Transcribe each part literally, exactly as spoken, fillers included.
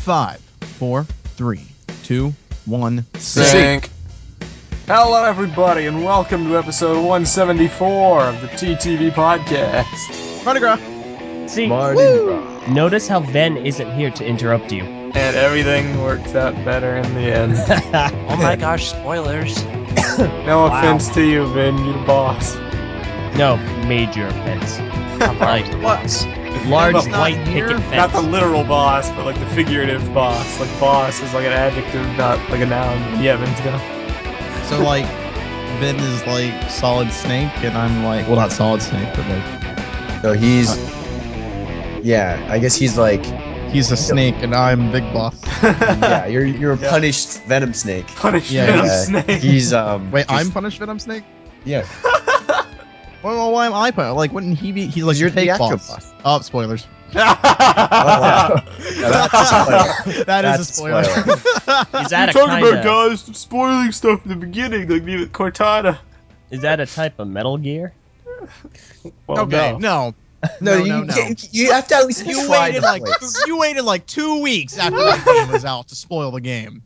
five, four, three, two, one, sync. Hello, everybody, and welcome to episode one seventy-four of the T T V podcast. Mardi Gras. See, Mardi Gras. Notice how Ven isn't here to interrupt you. And everything works out better in the end. Oh my gosh, spoilers. No Wow. offense to you, Vin, you're the boss. No, major offense. Like, What? Large Well, not white here. picket fence. Not the literal boss, but like the figurative boss. Like boss is like an adjective, not like a noun. Yeah, Vin's gonna. So, like, Ben is like Solid Snake, and I'm like, well, not Solid Snake, but like, No, he's. Yeah, I guess he's like. he's a snake, and I'm Big Boss. Yeah, you're you're a Yeah. punished Venom Snake. Punish Yeah, Venom Uh, Snake. He's um. Wait, just- I'm Punished Venom Snake? Yeah. Well, well, why am I Punished? Like, wouldn't he be? He's like You're the the fake actual boss. boss. Oh, spoilers. Oh, wow. Yeah, that's a spoiler. That is That's a a spoiler. Is that a Talking kind about of? guys spoiling stuff in the beginning, like me with Cortana. Is that a type of Metal Gear? Well, okay, no. no. No, No, you no, no. can't- you have to at least You try waited to like play. you waited like two weeks after that game was out to spoil the game.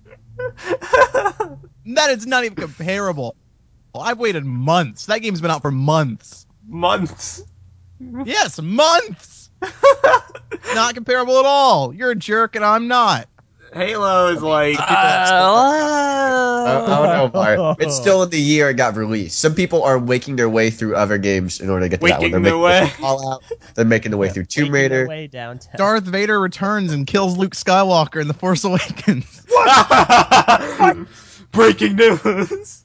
That is not even comparable. I've waited months. That game's been out for months. Months. Yes, months. Not comparable at all. You're a jerk, and I'm not. Halo is like. Uh, I don't know, Bart. It's still in the year it got released. Some people are waking their way through other games in order to get to that one. Waking They're their making way. it Fallout. They're making their way through Tomb Making their Raider. way downtown. Darth Vader returns and kills Luke Skywalker in The Force Awakens. Breaking news.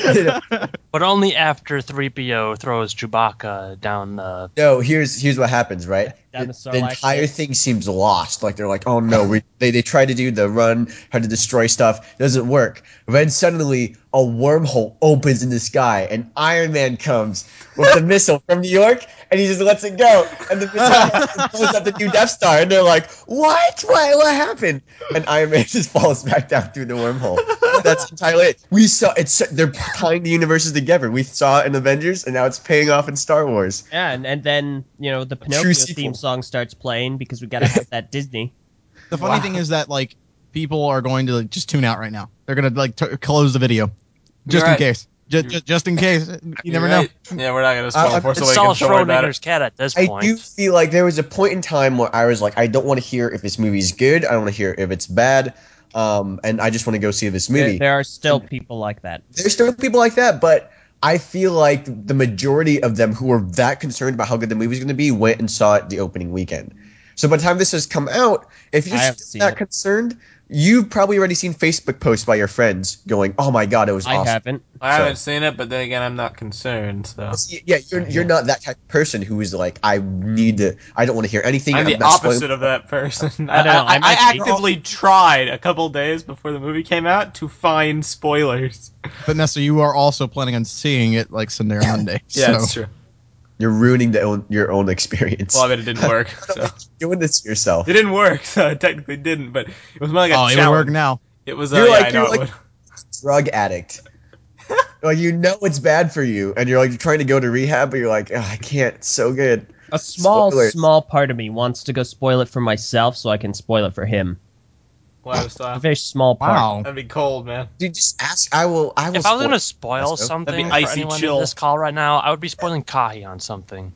But only after three P O throws Chewbacca down the... No, here's here's what happens, right? Down the The, Sarlacc the entire pit. thing seems lost. Like they're like, oh no, we they they try to do the run, how to destroy stuff, doesn't work. Then suddenly a wormhole opens in the sky, and Iron Man comes with the missile from New York, and he just lets it go, and the missile blows up the new Death Star, and they're like, what? What? What happened? And Iron Man just falls back down through the wormhole. That's entirely it. We saw it's they're tying the universes together. We saw it in Avengers, and now it's paying off in Star Wars. Yeah, and, and then, you know, the Pinocchio sequel. theme song starts playing because we gotta have that Disney. The funny Wow. thing is that like people are going to like, just tune out right now. They're gonna like t- close the video, just You're in right. case. Just, just, just in case. You never You're know. right. Yeah, we're not gonna spoil I- Force It's Saul Awakens. Don't worry about Schrodinger's it. cat at this I point. do feel like there was a point in time where I was like, I don't want to hear if this movie's good. I don't want to hear if it's bad. Um, and I just want to go see this There, movie. there are still people like that. There's still people like that, but I feel like the majority of them who were that concerned about how good the movie's going to be went and saw it the opening weekend. So by the time this has come out, if you're I haven't still seen that it. concerned, you've probably already seen Facebook posts by your friends going, "Oh my god, it was I awesome." haven't. I So- haven't seen it, but then again, I'm not concerned. So See, Yeah, you're you're not that type of person who is like, I need to. I don't want to hear anything. I'm the not spoiling- opposite of that person. I don't know, I I, might I be- actively tried a couple days before the movie came out to find spoilers. But Nessa, you are also planning on seeing it like Sunday or Monday. Yeah, so. that's true. You're ruining the own, your own experience. Well, I mean, it didn't work. So. You're doing this to yourself. It didn't work, so it technically didn't. But it was more like a Oh, it would challenge. work now. It was. Uh, You're yeah, like- I know you're it like- would. Drug addict. Like you know it's bad for you, and you're like you're trying to go to rehab, but you're like, "Ugh, I can't. It's so good. A small, Spoilers. small part of me wants to go spoil it for myself so I can spoil it for him. Wow, A stop. very small part. Wow. That'd be cold, man. Dude, just ask. I will. I will. If I was spoil- going to spoil Let's go. something That'd be for icy anyone chill. in this call right now, I would be spoiling Kahi on something.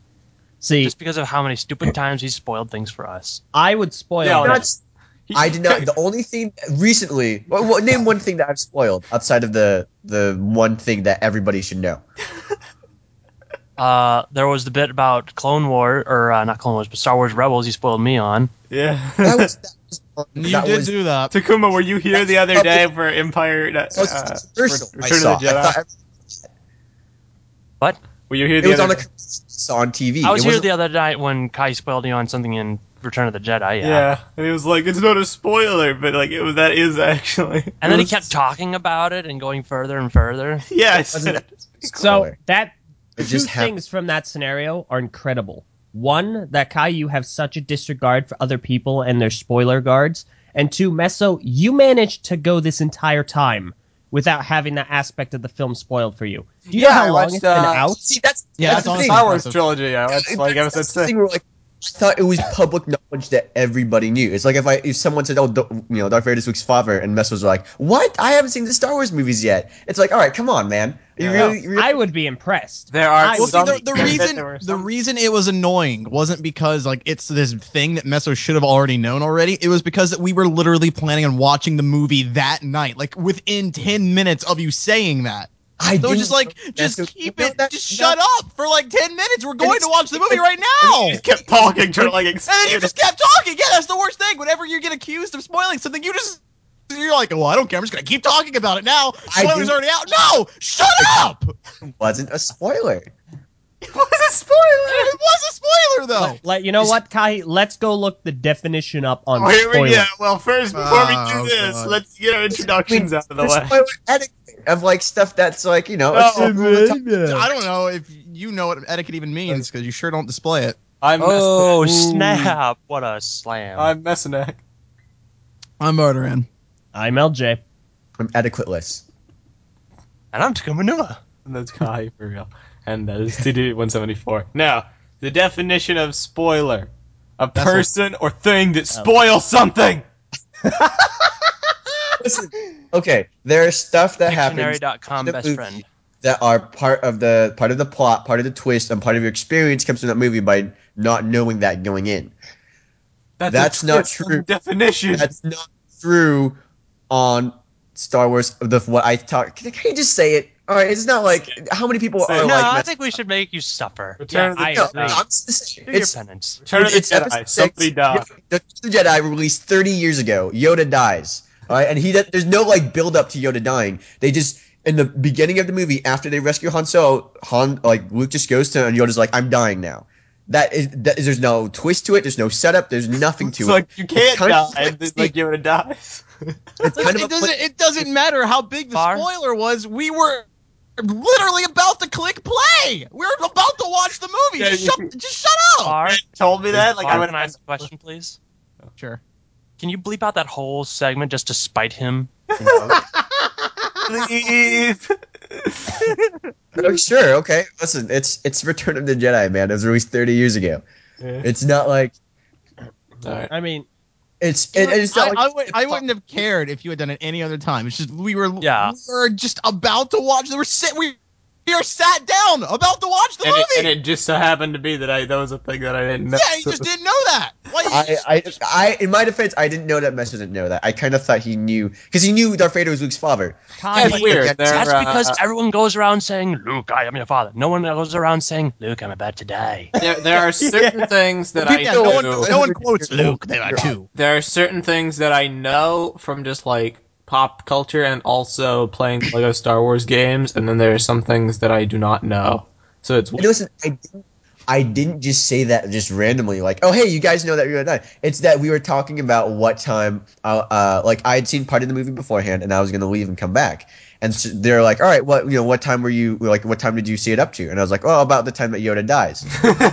See, Just because of how many stupid times he's spoiled things for us. I would spoil Yeah, that. That's- I did not. The only thing recently. Well, well, name one thing that I've spoiled outside of the the one thing that everybody should know. Uh, there was the bit about Clone War, or uh, not Clone Wars, but Star Wars Rebels you spoiled me on. Yeah. That was. That was You that did was, do that. Takuma, were you here the other day for Empire? Uh, that was uh, controversial. I Return saw. of the I Jedi? thought What? Were you here it the was other on a saw on T V. I was It here wasn't- the other night when Kai spoiled you on something in Return of the Jedi, yeah. Yeah, and he was like, "It's not a spoiler," but like, it was. That is actually. And then It he kept was- talking about it and going further and further. Yeah, I Wasn't said. that- So spoiler. that It two just happened. things from that scenario are incredible. One, that Kai, you have such a disregard for other people and their spoiler guards. And two, Meso, you managed to go this entire time without having that aspect of the film spoiled for you. Do you Yeah, know how I long watched, it's been uh, out? See, that's Yeah, that's that's the honestly thing. Star Wars impressive. trilogy. I watched like That's episode the six. thing where, like, thought it was public knowledge that everybody knew. It's like if I if someone said, "Oh, D- you know, Darth Vader is Luke's father," and Mess was like, "What? I haven't seen the Star Wars movies yet." It's like, all right, come on, man. You Yeah. really, you really I would be impressed. There are I Well, would see, some. the, the that reason there were the some- reason it was annoying wasn't because like it's this thing that Meso should have already known already. It was because that we were literally planning on watching the movie that night, like within ten minutes of you saying that. I So didn't just like, know just Meso- keep you know, it, that- just that- shut up for like ten minutes. We're going it's- to watch the movie it's- right now. He kept talking, trying to like And then you explain just kept talking. Yeah, that's the worst thing. Whenever you get accused of spoiling something, you just you're like, well, I don't care. I'm just gonna keep talking about it now. I Spoiler's didn't- already out. No, shut up. It wasn't a spoiler. It was a spoiler. It was a spoiler though. Let, let- you know what, Kai? Let's go look the definition up on Oh, here we spoiler. go. Well, first, before Oh, we do this, God. let's get our introductions out of the way. Spoiler etiquette of like stuff that's like you know. No. it's over the top. I don't know if you know what etiquette even means because you sure don't display it. I'm Oh, Mess- snap. What a slam. I'm Messinek. I'm Motorin. I'm L J. I'm etiquetteless. and I'm Takumanuma. And that's Kai for real. And that is T D one seventy-four. Now, the definition of spoiler: a That's a- person or thing that spoils something. Listen, okay, there's stuff that happens Dictionary dot com in the best movie friend. that are part of the part of the plot, part of the twist, and part of your experience comes from that movie by not knowing that going in. That's, That's a not twist on true. the Definition. That's not true on Star Wars. The what I talk. Can, can you just say it? All right, it's not like how many people Say it. are No, like. I mess- think we should make you suffer. Return of the I no, agree. I'm just saying. Do your It's, penance. Return of the it's Jedi. episode Somebody six. died. The Jedi released thirty years ago. Yoda dies. All right, and he there's no like build up to Yoda dying. They just in the beginning of the movie after they rescue Han Solo, Han like Luke just goes to and Yoda's like, I'm dying now. That is that is there's no twist to it. There's no setup. There's nothing to It's it. like you can't kind die. of And like- it's like Yoda dies. It's kind of it a doesn't. pla- It doesn't matter how big the Far? spoiler was. We were literally about to click play. We were about to watch the movie. Yeah, just, you- shut, just shut up. Far, Told me that. Like I Far, would can I ask a question, please? Sure. Can you bleep out that whole segment just to spite him? Please. Oh, sure, okay. Listen, it's it's Return of the Jedi, man. It was released thirty years ago. Yeah. It's not like All right. I mean, it's it, it's not I, like I, would, I wouldn't have cared if you had done it any other time. It's just we were Yeah. we were just about to watch. We were sit we we are sat down about to watch the And movie. it, and it just so happened to be that I that was a thing that I didn't know. yeah, you just didn't know that. Like, I, I, I, in my defense, I didn't know that Mess didn't know that. I kind of thought he knew because he knew Darth Vader was Luke's father. Kai, Yeah, it's weird. That's- They're, That's uh, because everyone goes around saying, Luke, I am your father. No one goes around saying, Luke, I'm about to die. there, there are certain things that I yeah, know. no one, no one quotes Luke. They are too. There are certain things that I know from just like pop culture and also playing Lego Star Wars games, and then there are some things that I do not know. So it's And listen, I didn't, I didn't just say that just randomly, like, oh, hey, you guys know that you're gonna die. It's that we were talking about what time, uh, uh like I had seen part of the movie beforehand, and I was gonna leave and come back. And so they're like, all right, what, you know, what time were you, like, what time did you see it up to? And I was like, oh, about the time that Yoda dies.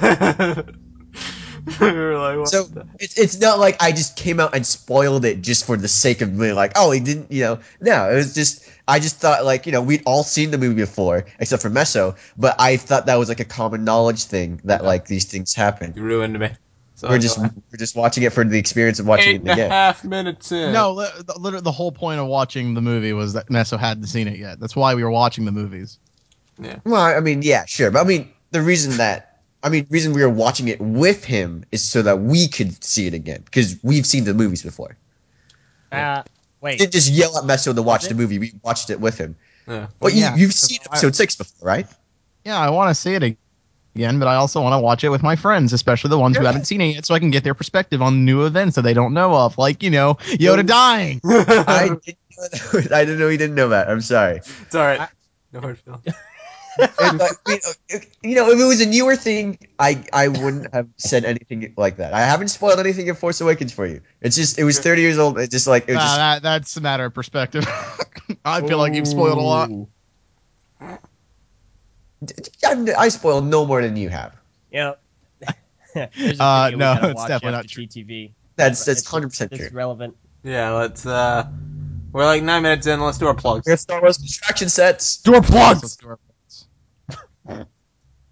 we were like, what So the- it's it's not like I just came out and spoiled it just for the sake of being like, oh, he didn't, you know. No, it was just I just thought like, you know, we'd all seen the movie before except for Meso, but I thought that was like a common knowledge thing that like these things happen. you ruined me. So We're just uh, we're just watching it for the experience of watching eight it and a again. half minutes in. No, li- the, literally the whole point of watching the movie was that Meso hadn't seen it yet. That's why we were watching the movies. Well, I mean, yeah, sure, but I mean, the reason that I mean, reason we were watching it with him is so that we could see it again because we've seen the movies before. uh, We wait. didn't just yell at Meso to watch Is the it? movie. We watched it with him. Yeah. Well, Yeah, you, you've seen I- episode six before, right? Yeah, I want to see it again, but I also want to watch it with my friends, especially the ones who Yeah. haven't seen it yet, so I can get their perspective on new events that they don't know of, like you know Yoda dying. I didn't know that, I didn't know he didn't know that. I'm sorry. It's all right. No hard feelings. And, like, you know, you know, if it was a newer thing, I I wouldn't have said anything like that. I haven't spoiled anything in Force Awakens for you. It's just it was thirty years old. It's just like it was Nah, just that, that's a matter of perspective. I feel like you've spoiled a lot. Ooh. I, I spoiled no more than you have. Yeah. There's a Uh, video we no, gotta it's watch definitely after not true. T T V. That's that's It's- hundred percent It's true. relevant. Yeah, let's uh we're like nine minutes in, let's do our plugs. We have Star Wars distraction sets. Door plugs.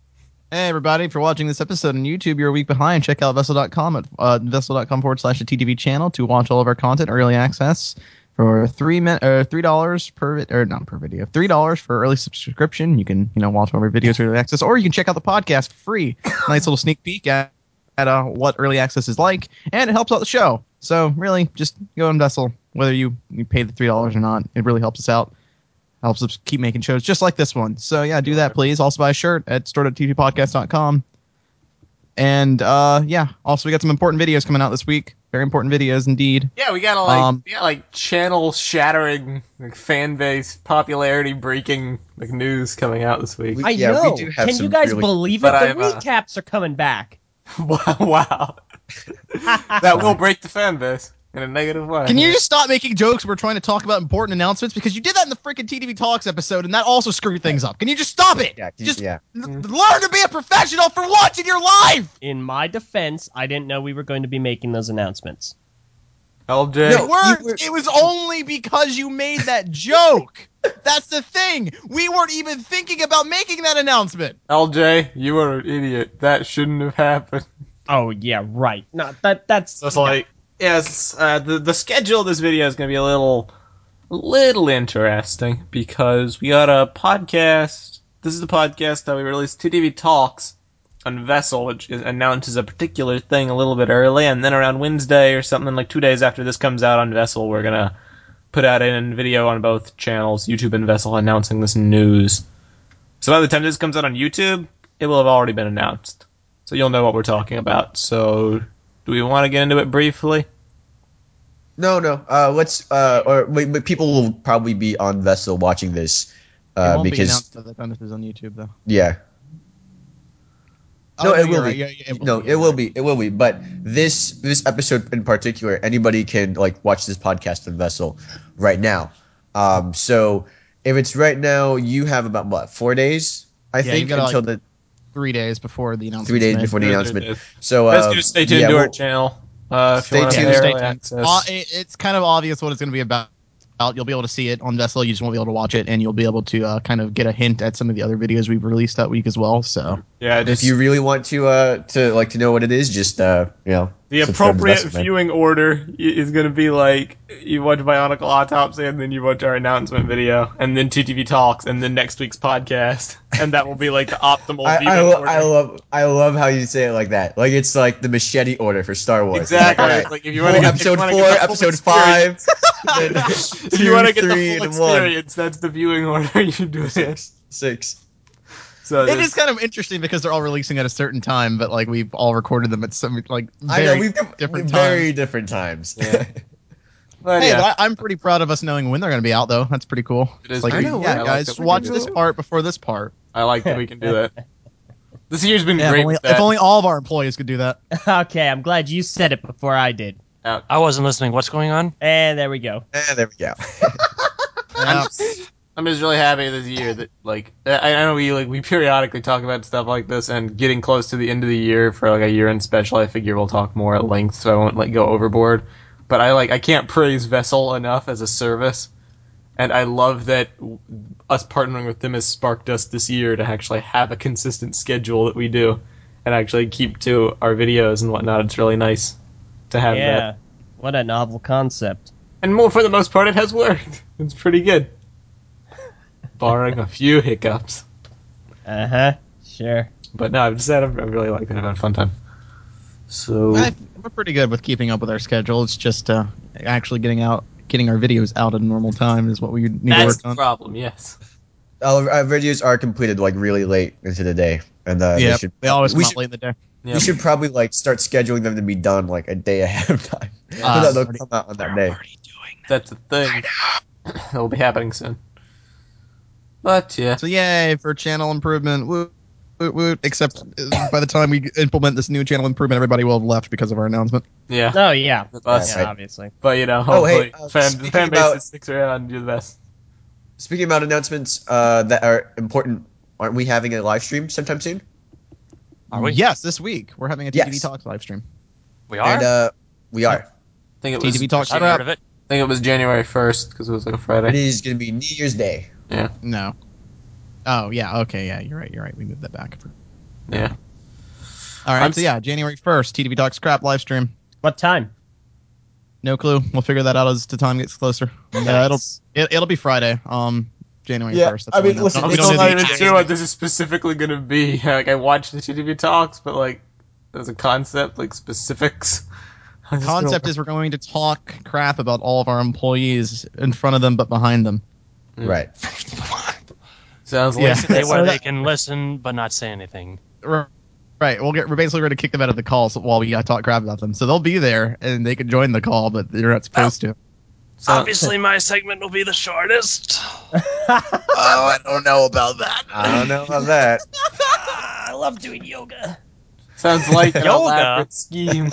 Hey everybody, for watching this episode on YouTube, you're a week behind. Check out Vessel dot com at uh, Vessel.com forward slash the T T V channel to watch all of our content, early access for three min- or three dollars per vi- or not per video, three dollars for early subscription. You can you know watch all of our videos early access, or you can check out the podcast for free. Nice little sneak peek at, at uh, what early access is like, and it helps out the show. So really, just go on Vessel, whether you, you pay the three dollars or not. It really helps us out. Helps us keep making shows just like this one. So yeah, do that please. Also buy a shirt at store dot t v podcast dot com. And uh, yeah, also we got some important videos coming out this week. Very important videos indeed. Yeah, we got a, like Um, we got like channel shattering, like fan base popularity breaking like news coming out this week. We- I yeah, we know. do have Can some you guys really- believe it? But The I'm, uh, recaps are coming back. wow, wow. That will break the fan base in a negative way. Can you just stop making jokes? We're trying to talk about important announcements because you did that in the freaking T T V Talks episode, and that also screwed things up. Can you just stop it? Yeah, just yeah. l- learn to be a professional for once in your life. In my defense, I didn't know we were going to be making those announcements. L J? No. It weren't. you were- It was only because you made that joke. That's the thing. We weren't even thinking about making that announcement. L J, you are an idiot. That shouldn't have happened. Oh yeah, right. No, that that's So it's like, yes, uh, the the schedule of this video is going to be a little, little interesting because we got a podcast. This is the podcast that we released T T V Talks on Vessel, which is, announces a particular thing a little bit early, and then around Wednesday or something like two days after this comes out on Vessel, we're gonna put out a video on both channels, YouTube and Vessel, announcing this news. So by the time this comes out on YouTube, it will have already been announced. So you'll know what we're talking about. So, do we want to get into it briefly? No, no. Uh, let's. Uh, or wait, but people will probably be on Vessel watching this. it Uh, won't be because announced by the time this is on YouTube, though. yeah. Oh, No, it you're will right. be. Yeah, yeah, it will No, be. it will be. It will be. But this this episode in particular, anybody can like watch this podcast on Vessel right now. Um, so if it's right now, you have about what four days, I Yeah, think, you've got, until like, the Three days before the announcement. three days before the There, there, announcement. there. So Let's uh, do stay tuned yeah, to our we'll- channel. Uh, if Stay you want to tuned. have Stay early tuned. access. Uh, it, it's kind of obvious what it's going to be about. You'll be able to see it on Vessel. You just won't be able to watch it, and you'll be able to uh, kind of get a hint at some of the other videos we've released that week as well. So yeah, if just you really want to uh to like to know what it is, just uh you know the subscribe to appropriate Vessel, man. viewing order i- is going to be like you watch Bionicle Autopsy, and then you watch our announcement video, and then T T V Talks, and then next week's podcast, and that will be like the optimal I, viewing I, lo- order. I love I love how you say it like that. Like it's like the machete order for Star Wars. It's Exactly. Like, all right, It's like if you wanna get- if you episode wanna four, get the full episode experience- five, then if you want to two, get the three, full and one. experience, that's the viewing order you do it. Six, six. So it there's- is kind of interesting because they're all releasing at a certain time, but like we've all recorded them at some like I very know we've different very times. different times. Yeah. But Hey, yeah. but I, I'm pretty proud of us knowing when they're going to be out, though. That's pretty cool. It is It's like, pretty yeah, cool. I like guys, that we watch can do this it. part before this part. I like that we can do that. This year's been Yeah, if great only, with that. if only all of our employees could do that. Okay, I'm glad you said it before I did. I wasn't listening. What's going on? And there we go. Eh, there we go. I'm Yeah. just, I'm just really happy this year that like I, I know we like we periodically talk about stuff like this, and getting close to the end of the year for like a year-end special, I figure we'll talk more at length, so I won't like go overboard. But I like I can't praise Vessel enough as a service, and I love that us partnering with them has sparked us this year to actually have a consistent schedule that we do, and actually keep to our videos and whatnot. It's really nice to have Yeah. that, What a novel concept. and more for the most part, it has worked. It's pretty good, barring a few hiccups. Uh huh. Sure. But no, I've just had a, I really like it. I've had a fun time. So I, we're pretty good with keeping up with our schedule. It's just uh, actually getting out, getting our videos out at a normal time is what we need to that's work the on. problem. Yes. Our, our videos are completed like really late into the day, and uh, Yeah, they, should, they always come we out should late in the day. Yeah. we should probably like start scheduling them to be done like a day ahead of time. Uh, So that they'll already- come out on that day. That's the thing. That'll be happening soon. But yeah, So yay for channel improvement. Woo, woot, woot. Except uh, by the time we implement this new channel improvement, everybody will have left because of our announcement. yeah. Oh yeah. Us. Yeah, obviously. But you know, Oh, hopefully, hey, uh, fan, the speaking fan base about- sticks around and do the best. Speaking about announcements uh, that are important, aren't we having a live stream sometime soon? Are we? Yes, this week we're having a T T V Yes. Talks live stream. We are. And uh, we are. I think it was. T T V Talks I've crap. heard of it. I think it was January first because it was like a It Friday. is going to be New Year's Day. No. Oh yeah. Okay. Yeah. You're right. You're right. We moved that back. Yeah. All right, I'm so yeah, January first, T D V Talks Crap live stream. What time? No clue. We'll figure that out as the time gets closer. Yeah, it'll it, it'll be Friday. Um, January Yeah, first. I mean, listen, we it's don't I'm know not the even exact sure what this is specifically going to be. Like, I watched the T V Talks, but like, as a concept, like specifics. I'm just concept gonna- is we're going to talk crap about all of our employees in front of them but behind them. Right. Sounds Yeah. like Basically, So where they that- can listen but not say anything. Right. We'll get. We're basically going to kick them out of the call so, while we uh, talk crap about them. So they'll be there and they can join the call, but they're not supposed to. So- Obviously, my segment will be the shortest. Oh, I don't know about that. I don't know about that. Ah, I love doing yoga. sounds like an Yoga? elaborate scheme.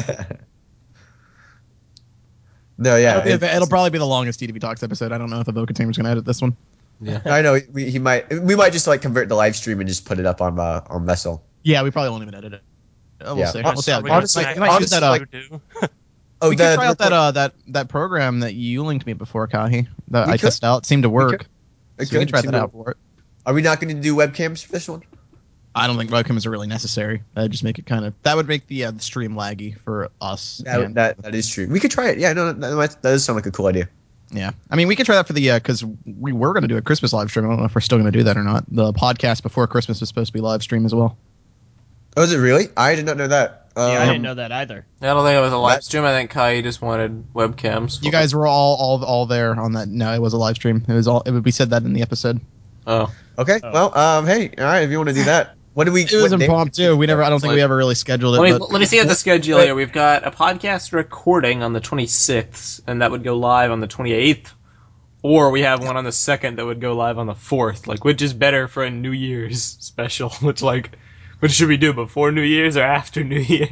No, yeah. It'll, be, it- it'll probably be the longest T D V Talks episode. I don't know if Avoca Tamer's going to edit this one. Yeah. I know we, he might. We might just like convert the live stream and just put it up on uh, on Vessel. Yeah, we probably won't even edit it. Uh, We'll Yeah. see. Hon- We'll see how it we goes. honestly- We might use that. Uh, do. Oh, we the, could try out the- that uh that that program that you linked me before, Kahi. That We I could. tested out. It seemed to work. could. So It we can could. try Seem that to- out for it. Are we not going to do webcams for this one? I don't think webcams are really necessary. That'd just make it kind of that would make the, uh, the stream laggy for us. That, and- that that is true. We could try it. Yeah, no, that, might, that does sound like a cool idea. yeah, I mean we could try that for the because we were going to do a Christmas live stream. I don't know if we're still going to do that or not. The podcast before Christmas was supposed to be live stream as well. Oh, is it really? I did not know that. Um, Yeah, I didn't know that either. I don't think it was a live That- stream. I think Kai just wanted webcams. You guys were all all all there on that. No, it was a live stream. It was all. It would be said that in the episode. Oh. Okay. Oh. Well, um, hey, all right. If you want to do that, what do we? It was what day- impromptu. We never. I don't think we ever really scheduled it. Let me, but let me see at the schedule here. We've got a podcast recording on the twenty-sixth, and that would go live on the twenty-eighth. Or we have one on the second that would go live on the fourth. Like, which is better for a New Year's special? Which, like, what should we do, before New Year's or after New Year?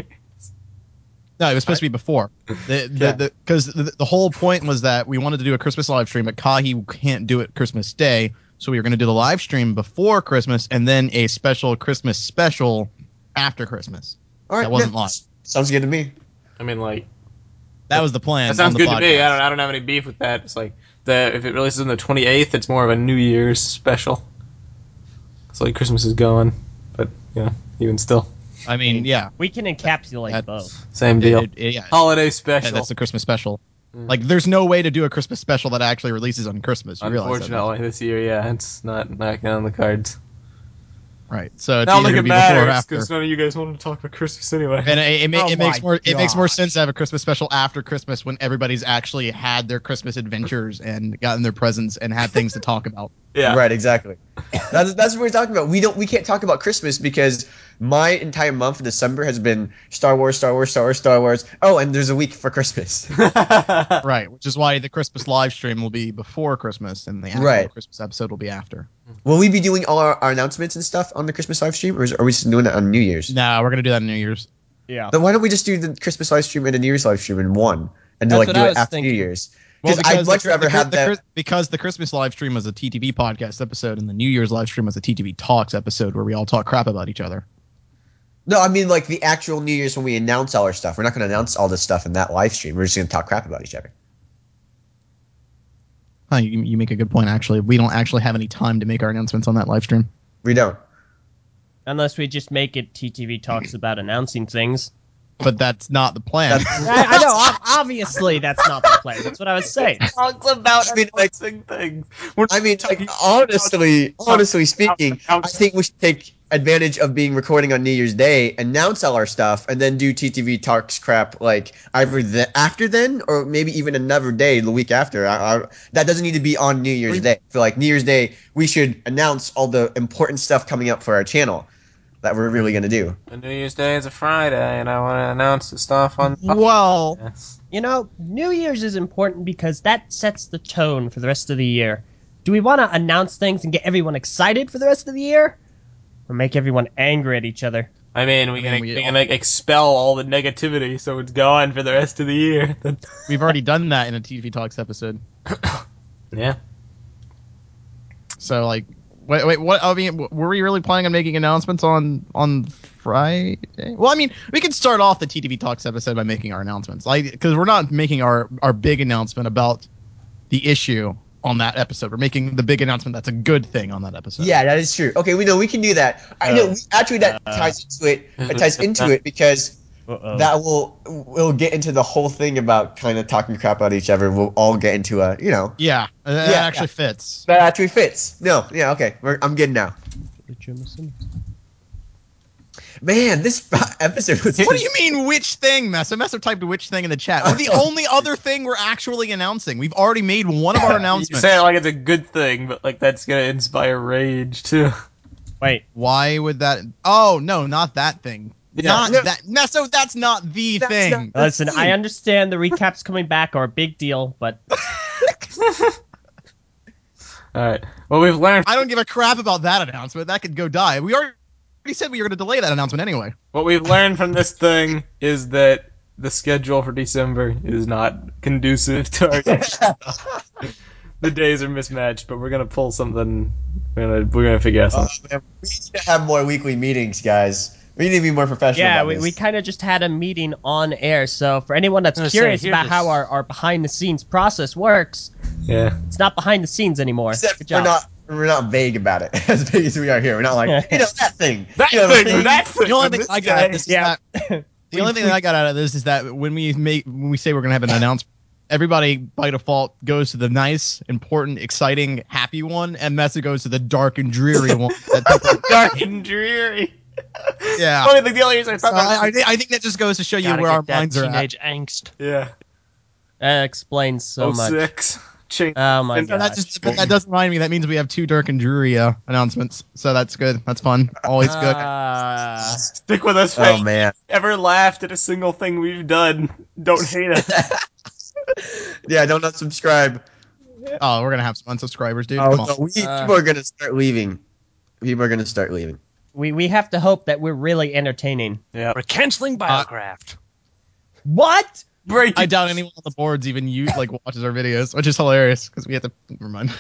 No, it was supposed to be before. The Yeah. the because the, the, the whole point was that we wanted to do a Christmas live stream, but Kahi can't do it Christmas Day, so we were going to do the live stream before Christmas and then a special Christmas special after Christmas. All right. that wasn't yeah, live. Sounds good to me. I mean, like, That was the plan. that sounds on the good to me. podcast. I don't, I don't have any beef with that. It's like, the if it releases on the twenty-eighth, it's more of a New Year's special. It's like Christmas is gone, but, you know, even still. I mean, yeah, We can encapsulate That's- both. Same it- deal. it- it- yeah, Holiday yeah, special. that's the Christmas special. Mm. Like, there's no way to do a Christmas special that actually releases on Christmas. You realize that, Unfortunately, this year, yeah, it's not knocking on the cards. right? So it's I don't either think going to it be before or matters, after. because none of you guys wanted to talk about Christmas anyway. And it, it, ma- Oh it makes my more it makes more gosh. sense to have a Christmas special after Christmas when everybody's actually had their Christmas adventures and gotten their presents and had things to talk about. Yeah. Right. Exactly. That's that's what we're talking about. We don't. We can't talk about Christmas because my entire month of December has been Star Wars, Star Wars, Star Wars, Star Wars. Oh, and there's a week for Christmas. Right, which is why the Christmas live stream will be before Christmas and the actual Right. Christmas episode will be after. Will we be doing all our, our announcements and stuff on the Christmas live stream, or is, are we just doing it on New Year's? Nah, we're gonna do that on New Year's. Yeah. Then why don't we just do the Christmas live stream and the New Year's live stream in one, and do, That's like what do I it was after New thinking. Year's? Well, Because I'd much the, rather the, have the, that. Chris- because the Christmas live stream was a T T V podcast episode and the New Year's live stream was a T T V Talks episode where we all talk crap about each other. No, I mean like the actual New Year's when we announce all our stuff. We're not going to announce all this stuff in that live stream. We're just going to talk crap about each other. Huh, you, you make a good point. Actually, we don't actually have any time to make our announcements on that live stream. We don't. Unless we just make it T T V talks about announcing things. But that's not the plan. That's- I, I know. ob- Obviously, that's not the plan. That's what I was saying. Talks about I mean, like- announcing things. We're I mean, talking like, honestly, honestly speaking, I about- think we should take advantage of being recording on New Year's Day, announce all our stuff, and then do T T V Talks crap like either the, after then or maybe even another day the week after. I, I, that doesn't need to be on New Year's Day. I feel like New Year's Day we should announce all the important stuff coming up for our channel that we're really gonna do. And New Year's Day is a Friday, and I want to announce the stuff on. well, Yes. You know, New Year's is important because that sets the tone for the rest of the year. Do we want to announce things and get everyone excited for the rest of the year? Or make everyone angry at each other? I mean, we I can mean, we- we can like expel all the negativity, so it's gone for the rest of the year. we've already done that in a T V Talks episode. Yeah. So like, wait, wait, what? I mean, were we really planning on making announcements on on Friday? Well, I mean, we could start off the T T V Talks episode by making our announcements, like because we're not making our our big announcement about the issue on that episode. We're making the big announcement that's a good thing on that episode. Yeah, that is true. Okay, we know we can do that. I know. We, actually, that ties into it. It ties into it because Uh-oh. that will we'll get into the whole thing about kind of talking crap about each other. We'll all get into a you know Yeah, uh, that Yeah, actually fits. that actually fits. No, yeah, okay, We're, I'm good now. Jemison. Man, this episode was. What do you mean, which thing, Messa? Messa typed which thing in the chat. We're the only other thing we're actually announcing. We've already made one of our You announcements. say it like it's a good thing, but like that's gonna inspire rage too. Wait, Why would that? Oh no, not that thing. Yeah. Not No. that. Messa, that's not the That's thing. not- listen, I understand the recaps coming back are a big deal, but All right. Well, we've learned. I don't give a crap about that announcement. That could go die. We already said we were going to delay that announcement anyway. What we've learned from this thing is that the schedule for December is not conducive to our. The days are mismatched, but we're gonna pull something. We're gonna we're gonna figure out Oh, something. man, we need to have more weekly meetings, guys. We need to be more professional. yeah, about we, this. we kind of just had a meeting on air. So for anyone that's I was gonna curious say, here about this- how our, our behind the scenes process works, Yeah. it's not behind the scenes anymore. Except Good we're job. not we're not vague about it as big as we are here. We're not like you know that thing. That You know, thing. That thing. The only on thing this I got out day. of this is Yeah. that the only thing that I got out of this is that when we make when we say we're gonna have an announcement, everybody by default goes to the nice, important, exciting, happy one, and Messa goes to the dark and dreary one. That people, Dark and dreary. yeah. Only the only reason I So thought that. I, I, thi- I think that just goes to show you Gotta where get our that minds are at. teenage angst. Yeah. That explains so oh much. six. Change. Oh my And So god. that just that does remind me. That means we have two dark and dreary uh, announcements. So that's good. That's fun. Always good. Uh, Stick with us, Oh fans. man. Ever laughed at a single thing we've done? Don't hate us. Yeah, don't unsubscribe. Oh, we're gonna have some unsubscribers, dude. Oh, Come on. no, we, Uh, people are gonna start leaving. People are gonna start leaving. we we have to hope that we're really entertaining. Yeah. We're canceling Biocraft. What? Break I it. doubt anyone on the boards even you like watches our videos, which is hilarious because we have to. Never mind.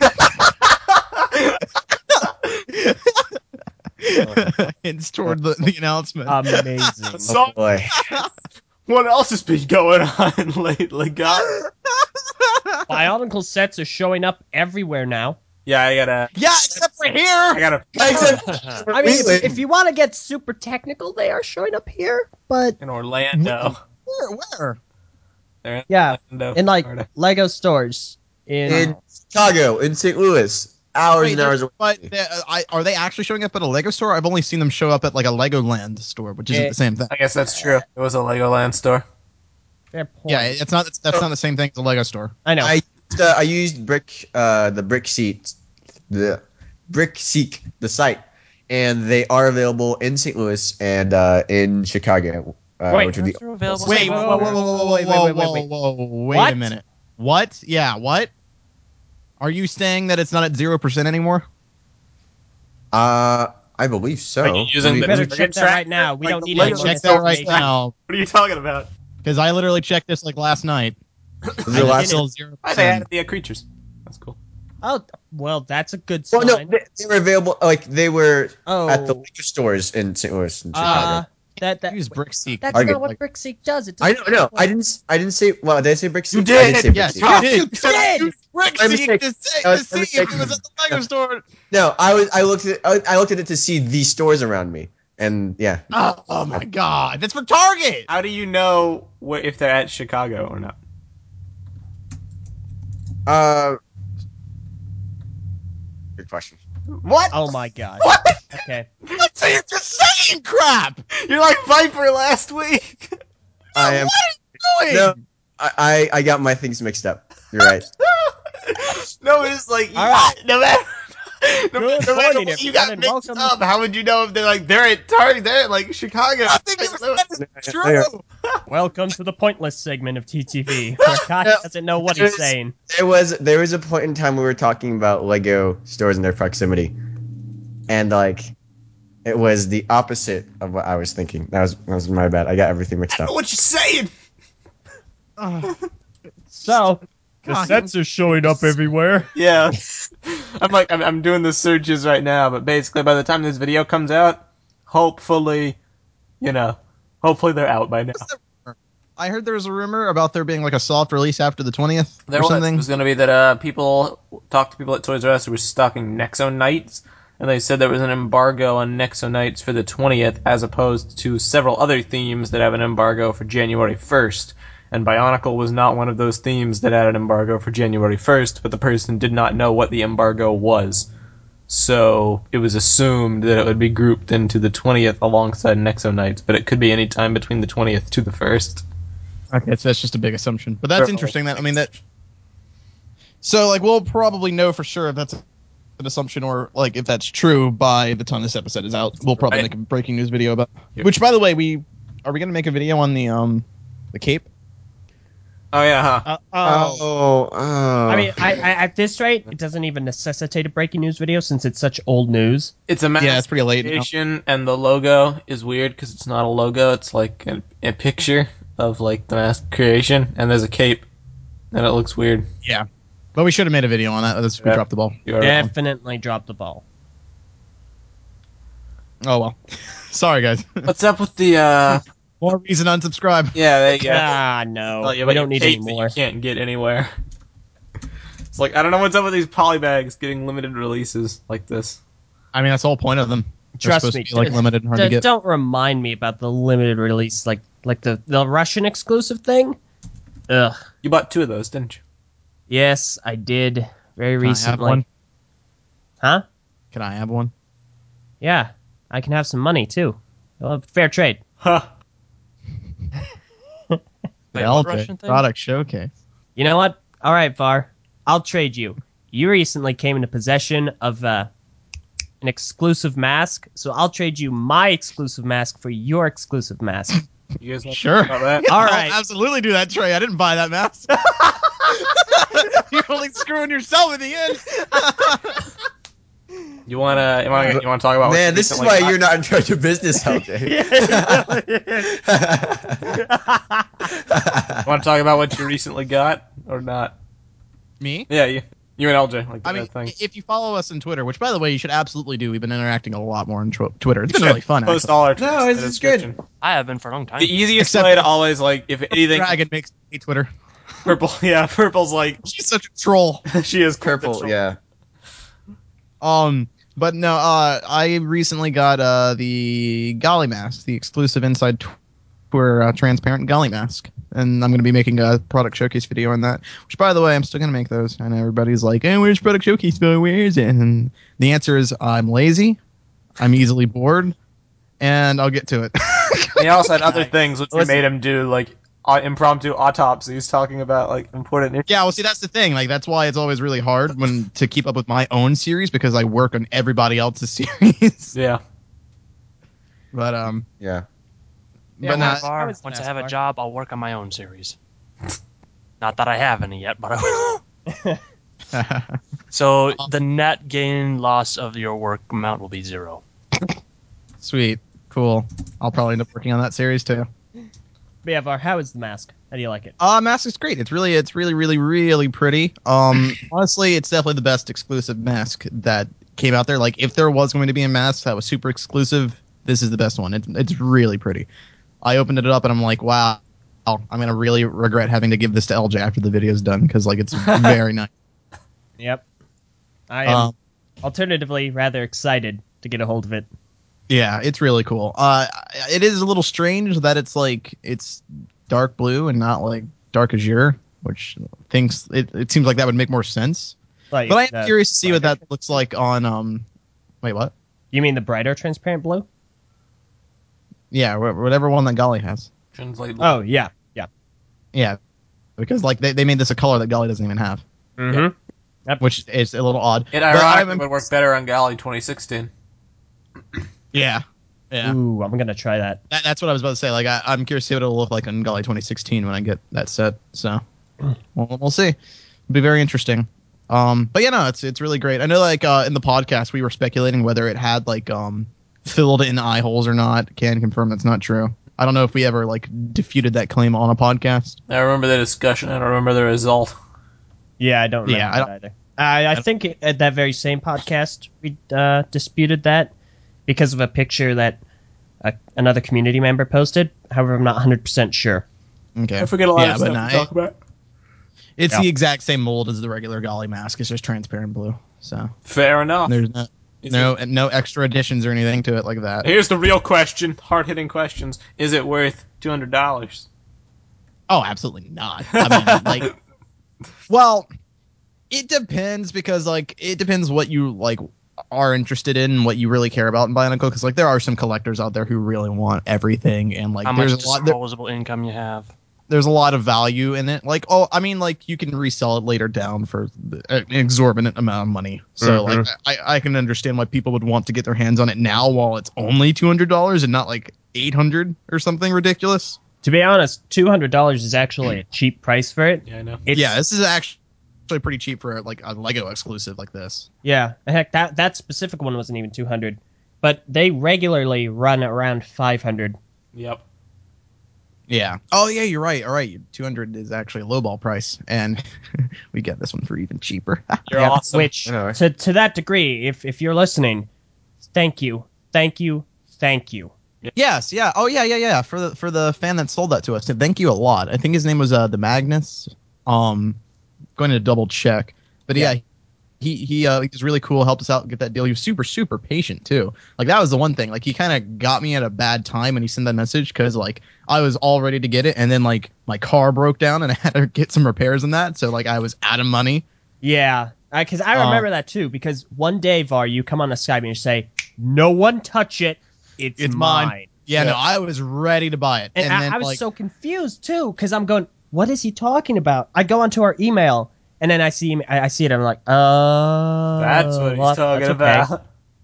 Hints toward the, the announcement. Amazing. So, Oh boy. what else has been going on lately, guys? Bionicle sets are showing up everywhere now. Yeah, I gotta. yeah, except for I here. gotta. I mean, if, Really? if you want to get super technical, they are showing up here. But In Orlando. Where? Where? They're in yeah, Orlando, in like Florida. Lego stores in, In Chicago, in Saint Louis, hours Wait, and hours away. but they, uh, I, are they actually showing up at a Lego store? I've only seen them show up at like a Legoland store, which isn't Eh, the same thing. I guess that's true. It was a Legoland store. their point. Yeah, it's not. It's, that's not the same thing as a Lego store. I know. I used, uh, I used brick uh, the brick seat the brick seek the site, and they are available in Saint Louis and uh, in Chicago, uh, Wait, which would be Those are available Wait, whoa, whoa, somewhere. whoa, whoa, whoa, wait, whoa, wait, wait, whoa, wait. whoa, whoa, wait What? a minute. What? Yeah, what? Are you saying that it's not at zero percent anymore? Uh, I believe so. Are you using We the- better Target check that tracker, right now. We like don't the need Lego any more Check that right misinformation. now What are you talking about? because I literally checked this like last night. Was it And the it's last- still zero Oh, they added percent. the uh, creatures. That's cool. Oh, well, that's a good sign. Well, no, they, they were available. Like they were oh, at the liquor stores in Saint Louis and uh, Chicago. that that Use BrickSeek. that's Okay. not what BrickSeek does. It I doesn't know, no, I didn't. s- I didn't say. Well, did I say brick seek? You I did, did say Yes, brick you seek. did. You You said did. use My BrickSeek mistake. to, say, That to was my see if it mistake. was at the Lego store. No, I was. I looked at. I, I looked at it to see the stores around me, and yeah. Oh, oh my god, that's for Target. How do you know wh- if they're at Chicago or not? Uh, good question. What? Oh my god. What? Okay. So you're just saying crap. You're like Viper last week. I am. What are you doing? No, I, I I got my things mixed up. You're right. No, it's like All right. no matter. No, Good no matter morning, what you got everyone, and mixed welcome- up, how would you know if they're like they're at Target? They're at like Chicago. Nothing you said is Yeah. true. Welcome to the pointless segment of T T V, where Kosh Yeah. doesn't know what he's There's- saying. There was there was a point in time we were talking about Lego stores and their proximity, and like, it was the opposite of what I was thinking. That was that was my bad. I got everything mixed I up. know what you're saying. Oh, So, the God, sets are showing up everywhere. Yeah, I'm like I'm, I'm doing the searches right now, but basically by the time this video comes out, hopefully, you know, hopefully they're out by now. I heard there was a rumor about there being like a soft release after the twentieth There or was. something. It was going to be that uh, people talked to people at Toys R Us who were stocking Nexo Knights, and they said there was an embargo on Nexo Knights for the twentieth, as opposed to several other themes that have an embargo for January first. And Bionicle was not one of those themes that had an embargo for January first, but the person did not know what the embargo was. So it was assumed that it would be grouped into the twentieth alongside Nexo Knights, but it could be any time between the twentieth to the first. Okay, so that's just a big assumption, but that's Sure. interesting. That I mean that. So like we'll probably know for sure if that's an assumption or like if that's true by the time this episode is out. We'll probably Right. make a breaking news video about. Yep. Which, by the way, we are we going to make a video on the um the cape? Oh yeah, huh? Uh, oh. Oh, oh. I mean, I, I, at this rate, it doesn't even necessitate a breaking news video since it's such old news. It's a mask Yeah, it's pretty late now. creation, and the logo is weird because it's not a logo. It's like a, a picture of like the mask creation, and there's a cape, and it looks weird. Yeah, but we should have made a video on that. That's, we Yeah. dropped the ball. You are- Definitely dropped the ball. Oh well. Sorry guys. What's up with the? uh More reason to unsubscribe. Yeah, there you go. Ah, no. Oh, yeah, we but don't your need any cape that more. You can't get anywhere. It's like I don't know what's up with these polybags getting limited releases like this. I mean that's the whole point of them. They're Trust supposed me. to be, like limited and hard D- to get. Don't remind me about the limited release, like like the, the Russian exclusive thing. Ugh. You bought two of those, didn't you? Yes, I did very Can I have recently. one? Huh? Can I have one? Yeah, I can have some money too. Well, fair trade. Huh. Wait, L what J Russian thing? product showcase. You know what? All right, Var. I'll trade you. You recently came into possession of uh, an exclusive mask, so I'll trade you my exclusive mask for your exclusive mask. You guys want to Sure. talk about that? All I'll right. absolutely do that, Trey. I didn't buy that mask. You're only screwing yourself in the end. You wanna you wanna you wanna talk about? what Man, you this is recently why got? you're not in charge of business, L J. You want to talk about what you recently got or not? Me? Yeah, you you and L J like I that mean, thing. if you follow us on Twitter, which by the way you should absolutely do, we've been interacting a lot more on tw- Twitter. It's been really fun. Post Actually. all our No, tweets in it's- the it's good. description. I have been for a long time. The easiest Except- way to always like if anything Dragon makes me hate Twitter. purple yeah purple's like She's such a troll. she is Purple, yeah. Um, but no, uh, I recently got uh the Golly mask, the exclusive inside tour uh, transparent Golly mask, and I'm going to be making a product showcase video on that. Which, by the way, I'm still going to make those. And everybody's like, "Hey, where's product showcase? Where is it?" And the answer is, I'm lazy, I'm easily bored, and I'll get to it. He also had other things which we Listen. made him do like uh, impromptu autopsies talking about like important issues. Yeah, well, see, that's the thing. Like, that's why it's always really hard when to keep up with my own series because I work on everybody else's series. Yeah. But um, Yeah. Yeah, but well, not. Var- Once was I have a NASCAR. job, I'll work on my own series. Not that I have any yet, but I will. So the net gain loss of your work amount will be zero. Sweet, cool. I'll probably end up working on that series too. But yeah, Var, how is the mask? How do you like it? Uh, mask is great. It's really, it's really, really, really pretty. Um, honestly, it's definitely the best exclusive mask that came out there. Like, if there was going to be a mask that was super exclusive, this is the best one. It's, it's really pretty. I opened it up and I'm like, wow, I'm gonna really regret having to give this to L J after the video's done because like it's very nice. Yep. I am Um, alternatively rather excited to get a hold of it. Yeah, it's really cool. Uh, it is a little strange that it's like it's dark blue and not like dark azure, which thinks it, it seems like that would make more sense. Like, But I am the curious to see what brighter- that looks like on um. Wait, what? You mean the brighter transparent blue? Yeah, wh- whatever one that Golly has. Translate. Oh yeah, yeah. Yeah, because like they, they made this a color that Golly doesn't even have, Mm-hmm. which is a little odd. It But ironically I'm- would work better on Galley twenty sixteen. Yeah, yeah. Ooh, I'm gonna try that. That, that's what I was about to say. Like I, I'm curious to see what it'll look like on Golly twenty sixteen when I get that set. So we'll, we'll see. It'll be very interesting. Um, but yeah, no, it's it's really great. I know, like uh, in the podcast, we were speculating whether it had like um filled in eye holes or not. Can confirm that's not true. I don't know if we ever like defeated that claim on a podcast. I remember the discussion. I don't remember the result. Yeah, I don't remember Yeah, I that don't- either. I, I think it- at that very same podcast we uh, disputed that because of a picture that uh, another community member posted. However, I'm not one hundred percent sure. Okay. I forget a lot yeah, of but stuff nah, to talk it- about. It's Yeah. the exact same mold as the regular Golly mask. It's just transparent blue. So Fair enough. there's no Is no it- no extra additions or anything to it like that. Here's the real question, hard-hitting questions. Is it worth two hundred dollars? Oh, absolutely not. I mean, like, well, it depends because like it depends what you like are interested in and what you really care about in Bionicle. Because like there are some collectors out there who really want everything, and like How much there's a lot there, disposable income you have. there's a lot of value in it. Like, oh, I mean, like you can resell it later down for an exorbitant amount of money. So Mhm. like I I can understand why people would want to get their hands on it now while it's only two hundred dollars and not like eight hundred or something ridiculous. To be honest, two hundred dollars is actually a cheap price for it. Yeah, I know. It's, Yeah, this is actually pretty cheap for like a Lego exclusive like this. Yeah, heck, that that specific one wasn't even two hundred, but they regularly run around five hundred. Yep. Yeah. Oh yeah, you're right. All right, two hundred is actually a lowball price, and we get this one for even cheaper. You're Yeah, awesome. Which, Anyway. to to that degree, if if you're listening, thank you, thank you, thank you. Yes. Yeah. Oh yeah. Yeah. Yeah. For the for the fan that sold that to us, thank you a lot. I think his name was uh the Magnus. Um, going to double check, but yeah. Yeah. He he uh, he was really cool. Helped us out get that deal. He was super super patient too. Like that was the one thing. Like he kind of got me at a bad time when he sent that message because like I was all ready to get it, and then like my car broke down and I had to get some repairs in that. So like I was out of money. Yeah, because I remember that too. Because one day, Var, you come on a Skype and you say, "No one touch it. It's, It's mine." mine. Yeah, no, I was ready to buy it, And, and, I, then I was like so confused too, because I'm going, "What is he talking about?" I go onto our email, and then I see him. I, I see it. I'm like, "Oh, That's what he's well, talking that's okay." about.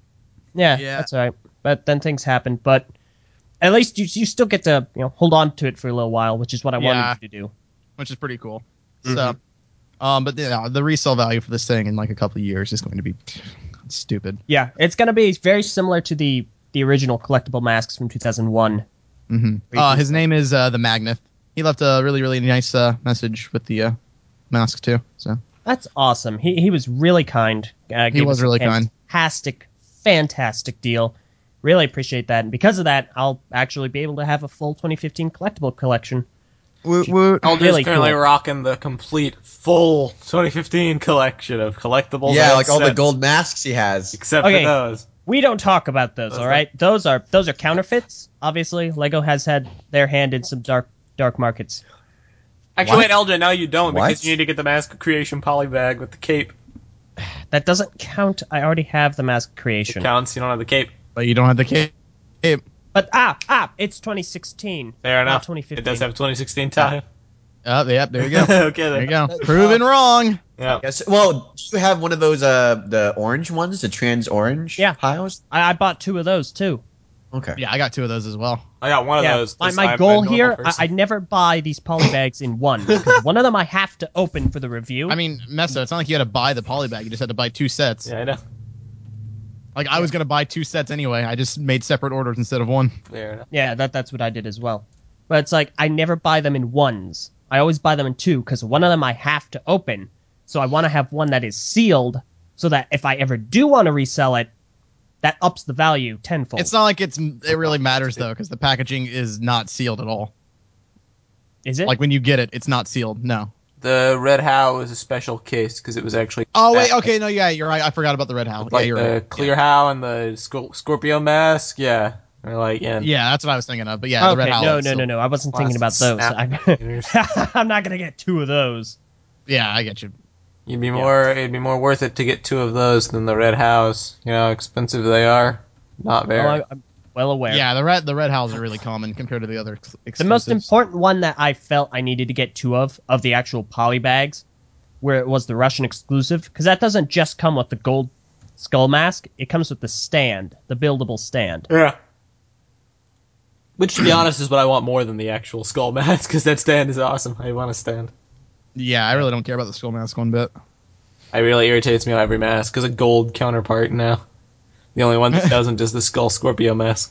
Yeah, Yeah. that's all right. But then things happen. But at least you you still get to you know hold on to it for a little while, which is what I Yeah. wanted you to do. which is pretty cool. Mhm. So, um, but yeah, the resale value for this thing in like a couple of years is going to be stupid. Yeah, it's gonna be very similar to the the original collectible masks from two thousand one. Mm-hmm. Uh, his name is uh, the Magneth. He left a really really nice uh, message with the uh, mask too. So That's awesome. He he was really kind. Uh, He was really kind. Fantastic, fantastic deal. Really appreciate that, and because of that, I'll actually be able to have a full twenty fifteen collectible collection. woot woot. Elder's Really currently cool. rocking the complete, full twenty fifteen collection of collectibles. Yeah, and like all the sets, gold masks he has. except Okay. for those. We don't talk about those, Those all right? Those are those are counterfeits. Obviously, Lego has had their hand in some dark dark markets. Actually, What? wait, L J, now you don't What? because you need to get the Mask Creation polybag with the cape. That doesn't count. I already have the mask It creation. counts. You don't have the cape. But you don't have the cape. But ah ah, it's twenty sixteen. Fair not enough. twenty fifteen. It does have twenty sixteen tie. Oh, yep. There you go. okay, There then. you go. Proven wrong. Yeah. Yes. Well, do you have one of those uh the orange ones, the trans orange Yeah. piles? I, I bought two of those too. Okay. Yeah, I got two of those as well. I got one of Yeah, those. my, this my time, goal a normal here, I, person. I never buy these polybags in one because one of them I have to open for the review. I mean, Meso, it's not like you had to buy the polybag. You just had to buy two sets. Yeah, I know. Like I was gonna buy two sets anyway. I just made separate orders instead of one. Fair enough. yeah, that that's what I did as well. But it's like I never buy them in ones. I always buy them in two because one of them I have to open. So I want to have one that is sealed so that if I ever do want to resell it, that ups the value tenfold. It's not like it's it really matters though, because the packaging is not sealed at all. Is it? Like when you get it, it's not sealed. No. The Red How was a special case because it was actually. Oh wait, okay, no, yeah, you're right. I forgot about the red Hal. Yeah, Like you're the right. Clear How and the Scor- Scorpio Mask. Yeah. They're like, yeah. Yeah, that's what I was thinking of. But yeah, the okay, red Hal. no, is no, no, sealed. no. I wasn't thinking about Plastic those. snap I'm, I'm not gonna get two of those. Yeah, I get you. You'd be more. It'd be more worth it to get two of those than the Red House. You know how expensive they are. Not very. Oh, I, I'm well aware. Yeah, the red the red Hals are really common compared to the other ex- exclusives. The most important one that I felt I needed to get two of, of the actual poly bags, where it was the Russian exclusive, because that doesn't just come with the gold skull mask, it comes with the stand, the buildable stand. Yeah. Which, to be honest, is what I want more than the actual skull mask, because that stand is awesome. I want a stand. Yeah, I really don't care about the skull mask one bit. It really irritates me on every mask, because a gold counterpart now. The only one that doesn't is the Skull Scorpio mask.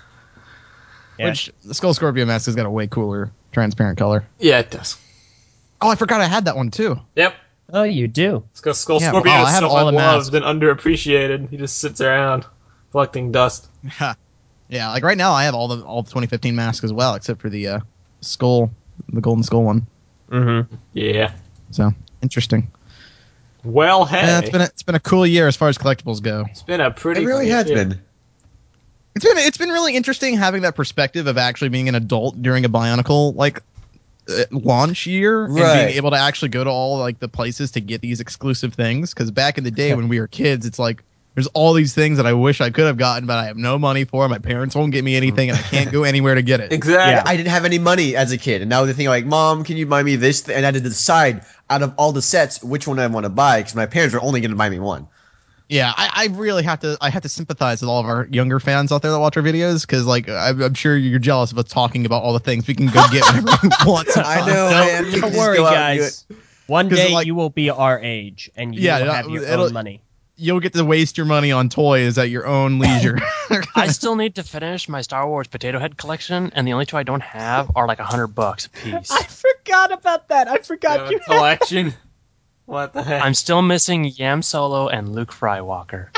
Yeah. Which the Skull Scorpio mask has got a way cooler transparent color. Yeah, it does. Oh, I forgot I had that one too. Yep. Oh, you do? Skull, Skull Yeah, Scorpio wow, I is have so all the unloved masks. and underappreciated. He just sits around collecting dust. Yeah, like right now I have all the all the twenty fifteen masks as well, except for the uh, skull the Golden Skull one. Mm-hmm. Yeah. So interesting. Well, hey, Yeah, it's been a, it's been a cool year as far as collectibles go. it's been a pretty. It really cool has year. been. It's been it's been really interesting having that perspective of actually being an adult during a Bionicle like uh, launch year and Right. being able to actually go to all like the places to get these exclusive things. Because back in the day when we were kids, it's like there's all these things that I wish I could have gotten, but I have no money for. My parents won't get me anything, and I can't go anywhere to get it. Exactly. Yeah. I didn't have any money as a kid, and now the thing like, Mom, can you buy me this? Th-? And I had to decide out of all the sets which one I want to buy because my parents were only going to buy me one. Yeah, I, I really have to. I have to sympathize with all of our younger fans out there that watch our videos because, like, I'm, I'm sure you're jealous of us talking about all the things we can go get whenever we want. I know, Don't, man. We can don't just worry, go out and do guys. One 'Cause, day like- you will be our age, and you Yeah, will no, have your it'll- own money. You'll get to waste your money on toys at your own leisure. I still need to finish my Star Wars Potato Head collection, and the only two I don't have are like a hundred bucks a piece. I forgot about that. I forgot Yeah, you. collection. What the heck? I'm still missing Yam Solo and Luke Skywalker.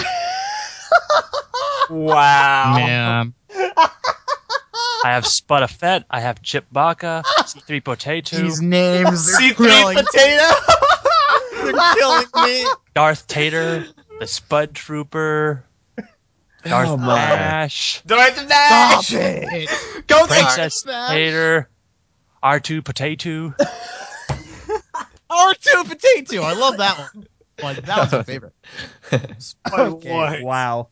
Wow. Man, I have Spud Fett, I have Chip Baka, C three Potato, these names they're C three killing, potato. they're killing me. Darth Tater, the Spud Trooper, Darth Oh, my. Ash, Darth Stop Nash. it. Go Princess Darth Ash. Tater, R two Potato. R two Potato. I love that one. Like that was my favorite. Okay, wow.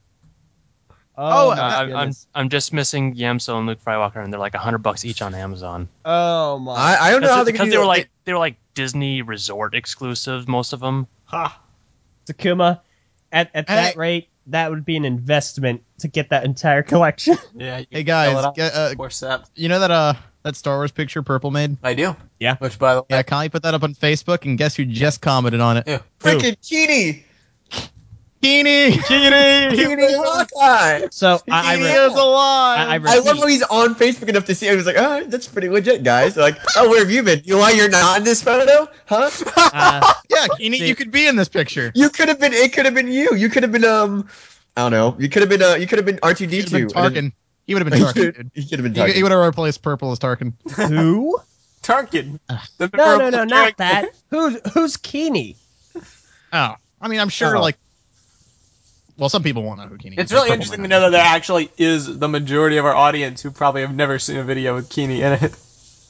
Oh, Oh, uh, my I'm, I'm goodness. I'm just missing Yam Solo and Luke Skywalker, and they're like a hundred bucks each on Amazon. Oh my. I, I don't know how Because they because can they do were it. like they were like Disney Resort exclusives, most of them. Ha. Takuma, at at that Hey. rate, that would be an investment to get that entire collection. Yeah. You Hey can guys, fill it up. get, uh, Four steps. You know that uh that Star Wars picture Purple made? I do. Yeah. Which, by the way, Yeah, Connie put that up on Facebook, and guess who just commented on it? Ew. Freaking Keeny! Keeny. Keeny. Keeny Hawkeye! So I, I, Keeny re- is alive. I, I I repeat, love how he's on Facebook enough to see. I was like, oh, that's pretty legit, guys. Like, oh, where have you been? You know why you're not in this photo? Huh? uh, Yeah, Keeny, See- you could be in this picture. You could have been. It could have been you. You could have been. Um, I don't know. You could have been. Uh, you could have been R two D He would have been two. Tarkin. He would have been Tarkin, dude. He could have been He, Tarkin. he would have replaced Purple as Tarkin. who? Tarkin. The No, no, memorable no, not character. that. Who's who's Keeny? Oh, I mean, I'm sure, Oh. like, well, some people won't know who Keeny is. It's really Purple interesting to might know that there actually is the majority of our audience who probably have never seen a video with Keeny in it.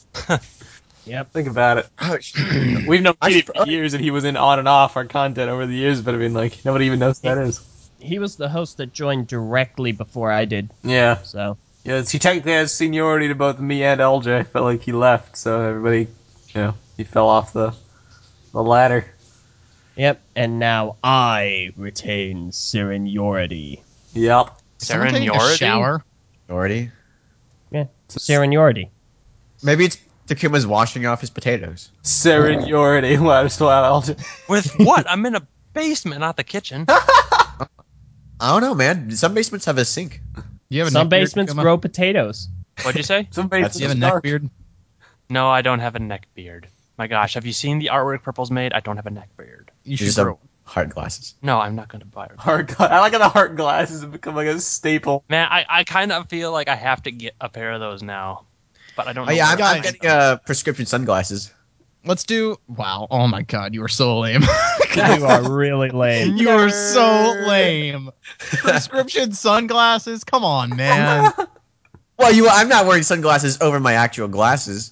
Yep. Think about it. Oh, sh- We've known I Keeny should- for years, and he was in on and off our content over the years, but I mean, like, nobody even knows who that is. He was the host that joined directly before I did. Yeah. So Yes, he technically has seniority to both me and L J, but, like, he left, so everybody, you know, he fell off the, the ladder. yep. And now I retain seniority. Yep. Is someone taking a Seniority? shower? Already. Yeah. Seniority. Maybe it's Takuma's washing off his potatoes. Seniority. Loudest loud L J. With what? I'm in a basement, not the kitchen. I don't know, man. Some basements have a sink. Do you have a Some neck beard, basements Takuma? grow potatoes. What'd you say? Some Do you have basements a are neck dark. beard? No, I don't have a neck beard. My gosh, have you seen the artwork Purple's made? I don't have a neck beard. You You should just grow. have hard glasses. No, I'm not going to buy it. Heart gla- I like how the heart glasses have become like a staple. Man, I, I kind of feel like I have to get a pair of those now. But I don't know. Oh yeah, I'm, where to I'm find getting them. uh, prescription sunglasses. Let's do. Wow. Oh my God, you are so lame. You are really lame. You are so lame. Prescription sunglasses? Come on, man. Well, you. I'm not wearing sunglasses over my actual glasses.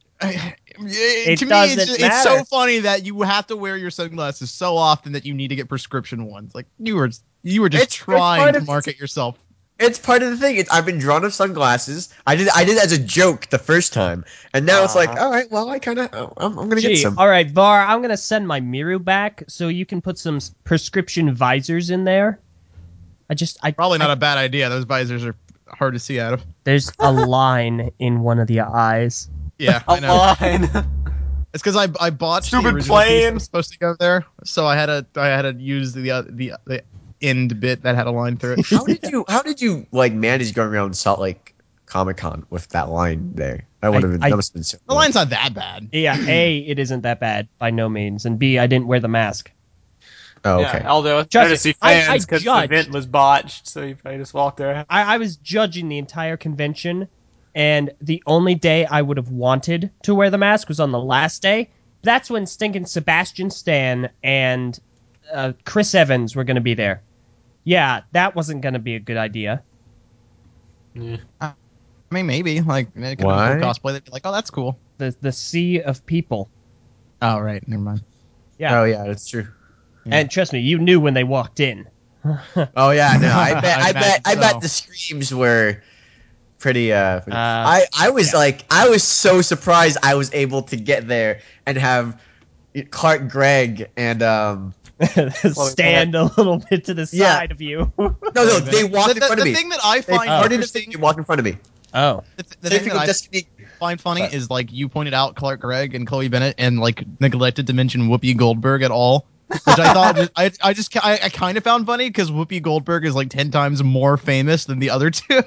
It, to me, doesn't it's, it's matter. so funny that you have to wear your sunglasses so often that you need to get prescription ones. Like you were, you were just It's- it's trying part to of- market yourself. It's part of the thing. It's, I've been drawn of sunglasses. I did. I did it as a joke the first time, and now it's like, Uh-huh. all right, well, I kind of. Oh, I'm, I'm gonna get Gee, some. all right, Var, I'm gonna send my Miru back so you can put some s- prescription visors in there. I just, I Probably not I- a bad idea. Those visors are hard to see out of. There's a line in one of the eyes. Yeah, A I know. line. It's because I I bought the Stupid original piece that plane. was supposed to go there, so I had to I had to use the uh, the the end bit that had a line through it. How did you? How did you like manage going around Salt Lake Comic Con with that line there? That would have been. I- that must have been so. The line's not that bad. Yeah, A, it isn't that bad by no means, and B, I didn't wear the mask. Oh, okay. Yeah, although it's Judge better to it. see I- I fans because the judged. event was botched, so you probably just walked there. I, I was judging the entire convention and the only day I would have wanted to wear the mask was on the last day. That's when stinking Sebastian Stan and uh, Chris Evans were going to be there. Yeah, that wasn't going to be a good idea. Yeah. I mean, maybe like it could Why? have cool cosplay. They'd be like, "Oh, that's cool." The the sea of people. Oh, right, never mind. Yeah, Oh yeah, that's true. and trust me, you knew when they walked in. Oh yeah, no, I bet, I I bet, I imagine bet so. the screams were pretty. Uh, pretty- Uh, I, I was yeah. like, I was so surprised I was able to get there and have Clark Gregg and um. Stand a little bit to the Yeah. side of you. No, no, they The, walked in the, front of the me. thing that I They find parted the interesting, thing and walked in front of me. Oh, the, the Same thing thing that with I Destiny. find funny What? is like you pointed out Clark Gregg and Chloe Bennett and like neglected to mention Whoopi Goldberg at all, which I thought just, I I just I, I kind of found funny because Whoopi Goldberg is like ten times more famous than the other two.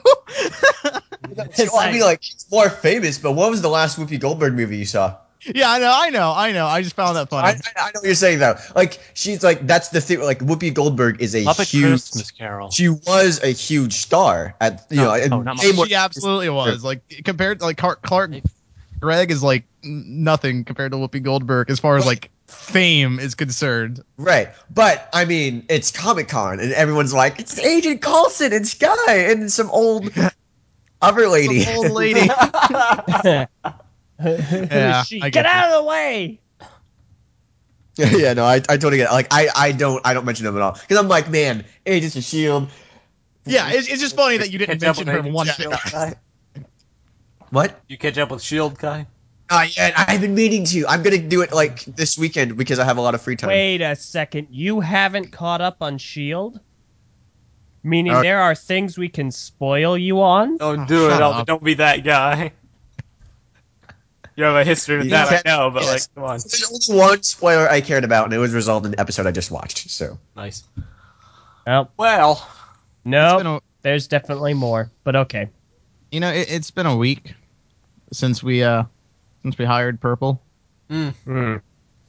It's Well, I mean, like- like she's more famous, but what was the last Whoopi Goldberg movie you saw? Yeah, I know, I know, I know. I just found that I, funny. I, I know what you're saying though. Like she's like that's the thing. Like Whoopi Goldberg is a Muppet huge. Christmas Carol. She was a huge star at you No, know. and no, not way Muppet. more- She absolutely was. Like compared to like Clark, Clark Gregg is like n- nothing compared to Whoopi Goldberg as far as Right. like fame is concerned. Right, but I mean, it's Comic Con, and everyone's like, it's Agent Coulson and Sky and some old other lady. Some old lady. Who is Yeah, she? I Get get you. out of the way! yeah, no, I, I totally get it. Like, I, I don't, I don't mention them at all because I'm like, man, Agents of Shield. Yeah, it's, it's just funny that you didn't Catch up mention with her Agent one Shield bit. guy? What? You catch up with Shield guy? Uh, yeah, I've been meaning to. I'm gonna do it like this weekend because I have a lot of free time. Wait a second. You haven't caught up on S H I E L D? Meaning Uh, there are things we can spoil you on? Don't Oh, do it. shut I'll- up. Don't be that guy. You have a history with You that, can't- I know, but yes. like, come on. There's only one spoiler I cared about, and it was resolved in the episode I just watched. So Nice. Oh, Well, It's no. been a, There's definitely more, but okay. you know, it, it's been a week since we uh since we hired Purple, mm, Mm.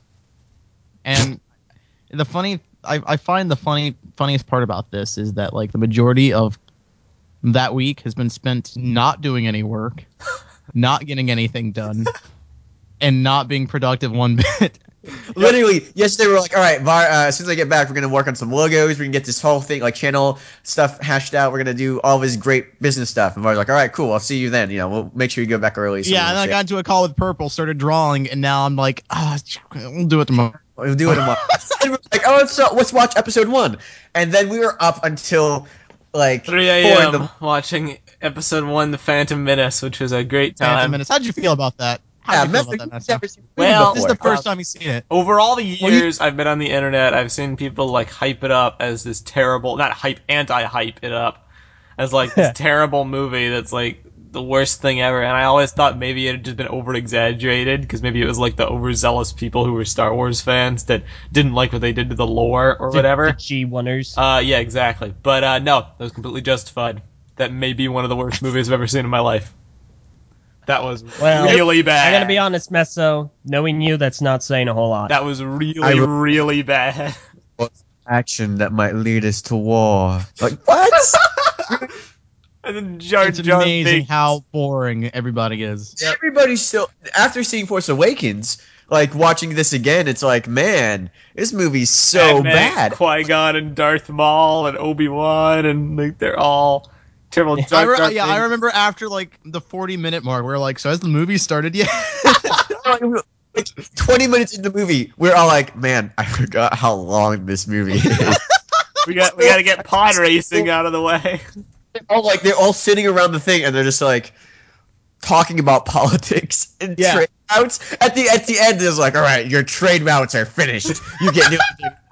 and the funny I, I find the funny funniest part about this is that like the majority of that week has been spent not doing any work, not getting anything done, and not being productive one bit. literally, yesterday we were like, all right, Var, uh, as soon as I get back, we're gonna work on some logos. We can get this whole thing, like channel stuff, hashed out. We're gonna do all this great business stuff. And Var's like, all right, cool. I'll see you then. You know, we'll make sure you go back early. So Yeah, and then I got into a call with Purple, started drawing, and now I'm like, ah, we'll do it tomorrow. We'll do it tomorrow. And we're like, oh, let's, uh, let's watch episode one. And then we were up until like three four in a.m. the. watching episode one, The Phantom Menace, which was a great Phantom time. Menace. How'd you feel about that? How'd Yeah, you feel Method, about that, you've Messa? never seen the movie Well, This is the before. first time you've seen it. Over all the Well, you- years I've been on the internet, I've seen people like hype it up as this terrible, not hype, anti-hype it up as like this terrible movie that's like the worst thing ever. And I always thought maybe it had just been over-exaggerated because maybe it was like the overzealous people who were Star Wars fans that didn't like what they did to the lore or The- whatever. The G oneers. Uh, yeah, exactly. But uh, no, that was completely justified. That may be one of the worst movies I've ever seen in my life. That was Well, really bad. I gotta be honest, Messo. Knowing you, that's not saying a whole lot. That was really, I will- really bad. Action that might lead us to war. Like what? And then Jar It's Jar amazing Binks. how boring everybody is. Everybody's still after seeing Force Awakens. Like watching this again, it's like, man, this movie's so bad. Qui Gon and Darth Maul and Obi Wan and like they're all terrible. I Jar re- Jar yeah, I Binks. remember after like the forty minute mark, we are like, so has the movie started yet? Like twenty minutes into the movie, we're all like, man, I forgot how long this movie is. We got we got to get pod racing out of the way. They're all like they're all sitting around the thing and they're just like talking about politics and Yeah. trade routes. At the at the end, it's like, all right, your trade routes are finished. You get new.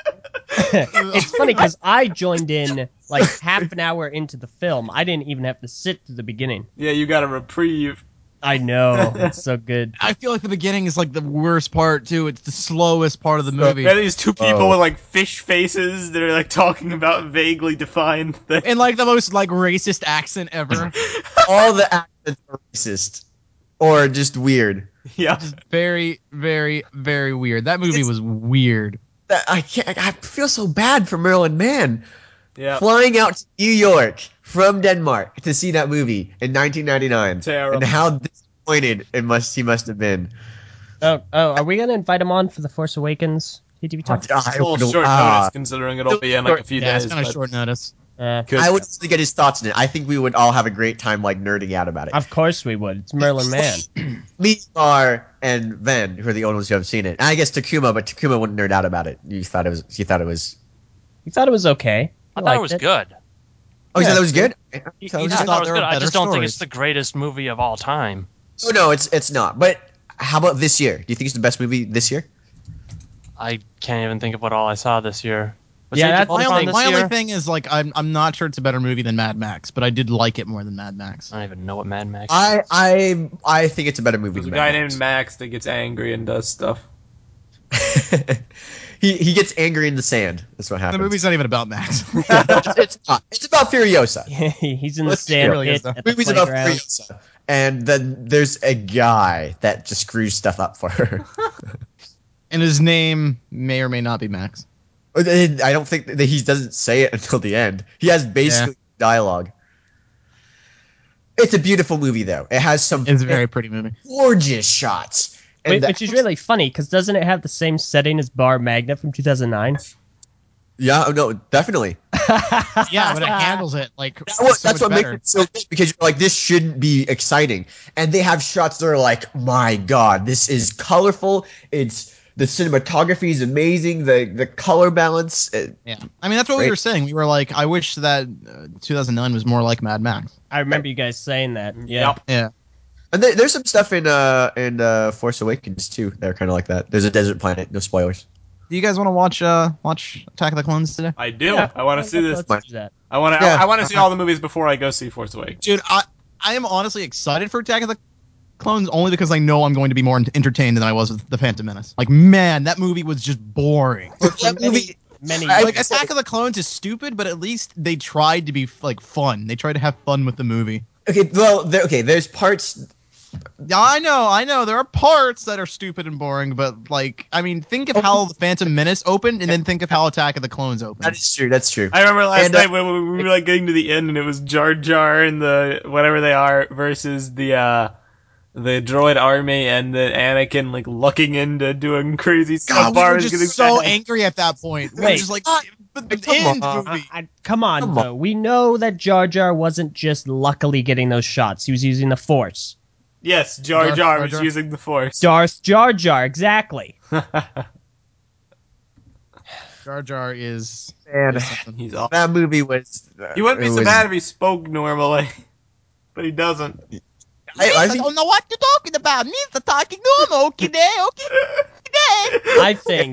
It's funny because I joined in like half an hour into the film. I didn't even have to sit to the beginning. Yeah, you got a reprieve. I know. It's so good. I feel like the beginning is like the worst part too. It's the slowest part of the movie. We had these two people Oh. with like fish faces that are like talking about vaguely defined things. In like the most like racist accent ever. All the accents are racist or just weird. Yeah. Very, very, very weird. That movie It's- was weird. That I can't. I feel so bad for Marilyn Mann. Yeah. flying out to New York from Denmark to see that movie in nineteen ninety-nine. Terrible. And how disappointed it must he must have been. Oh, oh, are we gonna invite him on for the Force Awakens T T V talk? I It's a little would- short ah. notice considering it'll be in like a few Yeah, days. it's kind of but short notice. Uh, could- I would just get his thoughts on it. I think we would all have a great time like nerding out about it. of course we would. It's Merlin Mann. Me, Mar, and Ven, who are the only ones who have seen it. And I guess Takuma, but Takuma wouldn't nerd out about it. You thought it was. He thought it was. You thought it was okay. I You thought it liked was good. Oh, you Yeah, thought it was good? You, I thought it you was thought good. it thought was there were good. I better just don't think stories. it's the greatest movie of all time. Oh no, it's it's not. But how about this year? Do you think it's the best movie this year? I can't even think of what all I saw this year. Was Yeah, Age of that's- My Ultron only, this my only year? thing is like I'm I'm not sure it's a better movie than Mad Max, but I did like it more than Mad Max. I don't even know what Mad Max. I I I think it's a better movie There's a than guy Mad named Max that gets angry and does stuff. Max. he he gets angry in the sand. That's what The happens. movie's not even about Max. it's, it's not. It's about Furiosa. it. He's in the Let's be sand real, pit yes, though. at the Movie's about playground. Furiosa, and then there's a guy that just screws stuff up for her. And his name may or may not be Max. I don't think that he doesn't say it until the end. He has basically dialogue. It's a beautiful movie, though. It has some It's a very pretty movie. gorgeous shots. And Wait, the- which is really funny because doesn't it have the same setting as Bar Magna from two thousand nine? yeah, oh, no, definitely. Yeah, but it handles it like That what, so that's much what better. makes it so good because you're like, this shouldn't be exciting. And they have shots that are like, my God, this is colorful. It's the cinematography is amazing. The the color balance. It, Yeah, I mean that's what we Great. were saying. We were like, I wish that uh, two thousand nine was more like Mad Max. I remember you guys saying that. Yeah. Yep. Yeah, and there, there's some stuff in uh in uh, Force Awakens too that are kind of like that. There's a desert planet. No spoilers. do you guys want to watch uh watch Attack of the Clones today? I do. Yeah. I want to see this. Let's do that. I want to. Yeah. I, I want to see all the movies before I go see Force Awakens. Dude, I I am honestly excited for Attack of the Clones only because I know I'm going to be more entertained than I was with the Phantom Menace. Like, man, that movie was just boring. That movie. Many. I- Like, Attack of the Clones is stupid, but at least they tried to be like fun. They tried to have fun with the movie. Okay, well, there, okay. There's parts. Yeah, I know, I know. There are parts that are stupid and boring, but like, I mean, think of how the Phantom Menace opened, and then think of how Attack of the Clones opened. That is true. That's true. I remember last And, uh, night when we were like getting to the end, and it was Jar Jar and the whatever they are versus the uh the droid army and the Anakin like looking into doing crazy stuff. God, we were Bars just getting so bad. angry at that point. We were Wait. just like, but the Come end on. movie. I, come on, Come on. though. We know that Jar Jar wasn't just luckily getting those shots. He was using the Force. Yes, Jar Darth Jar Jar was Jar. using the Force. Darth Jar Jar, exactly. Jar Jar is. Man, is something. He's awesome. that movie was. Uh, He wouldn't be it so was- bad if he spoke normally, but he doesn't. I, I think don't know what you're talking about. Mister talking normal. Okay, there, okay, there. I think.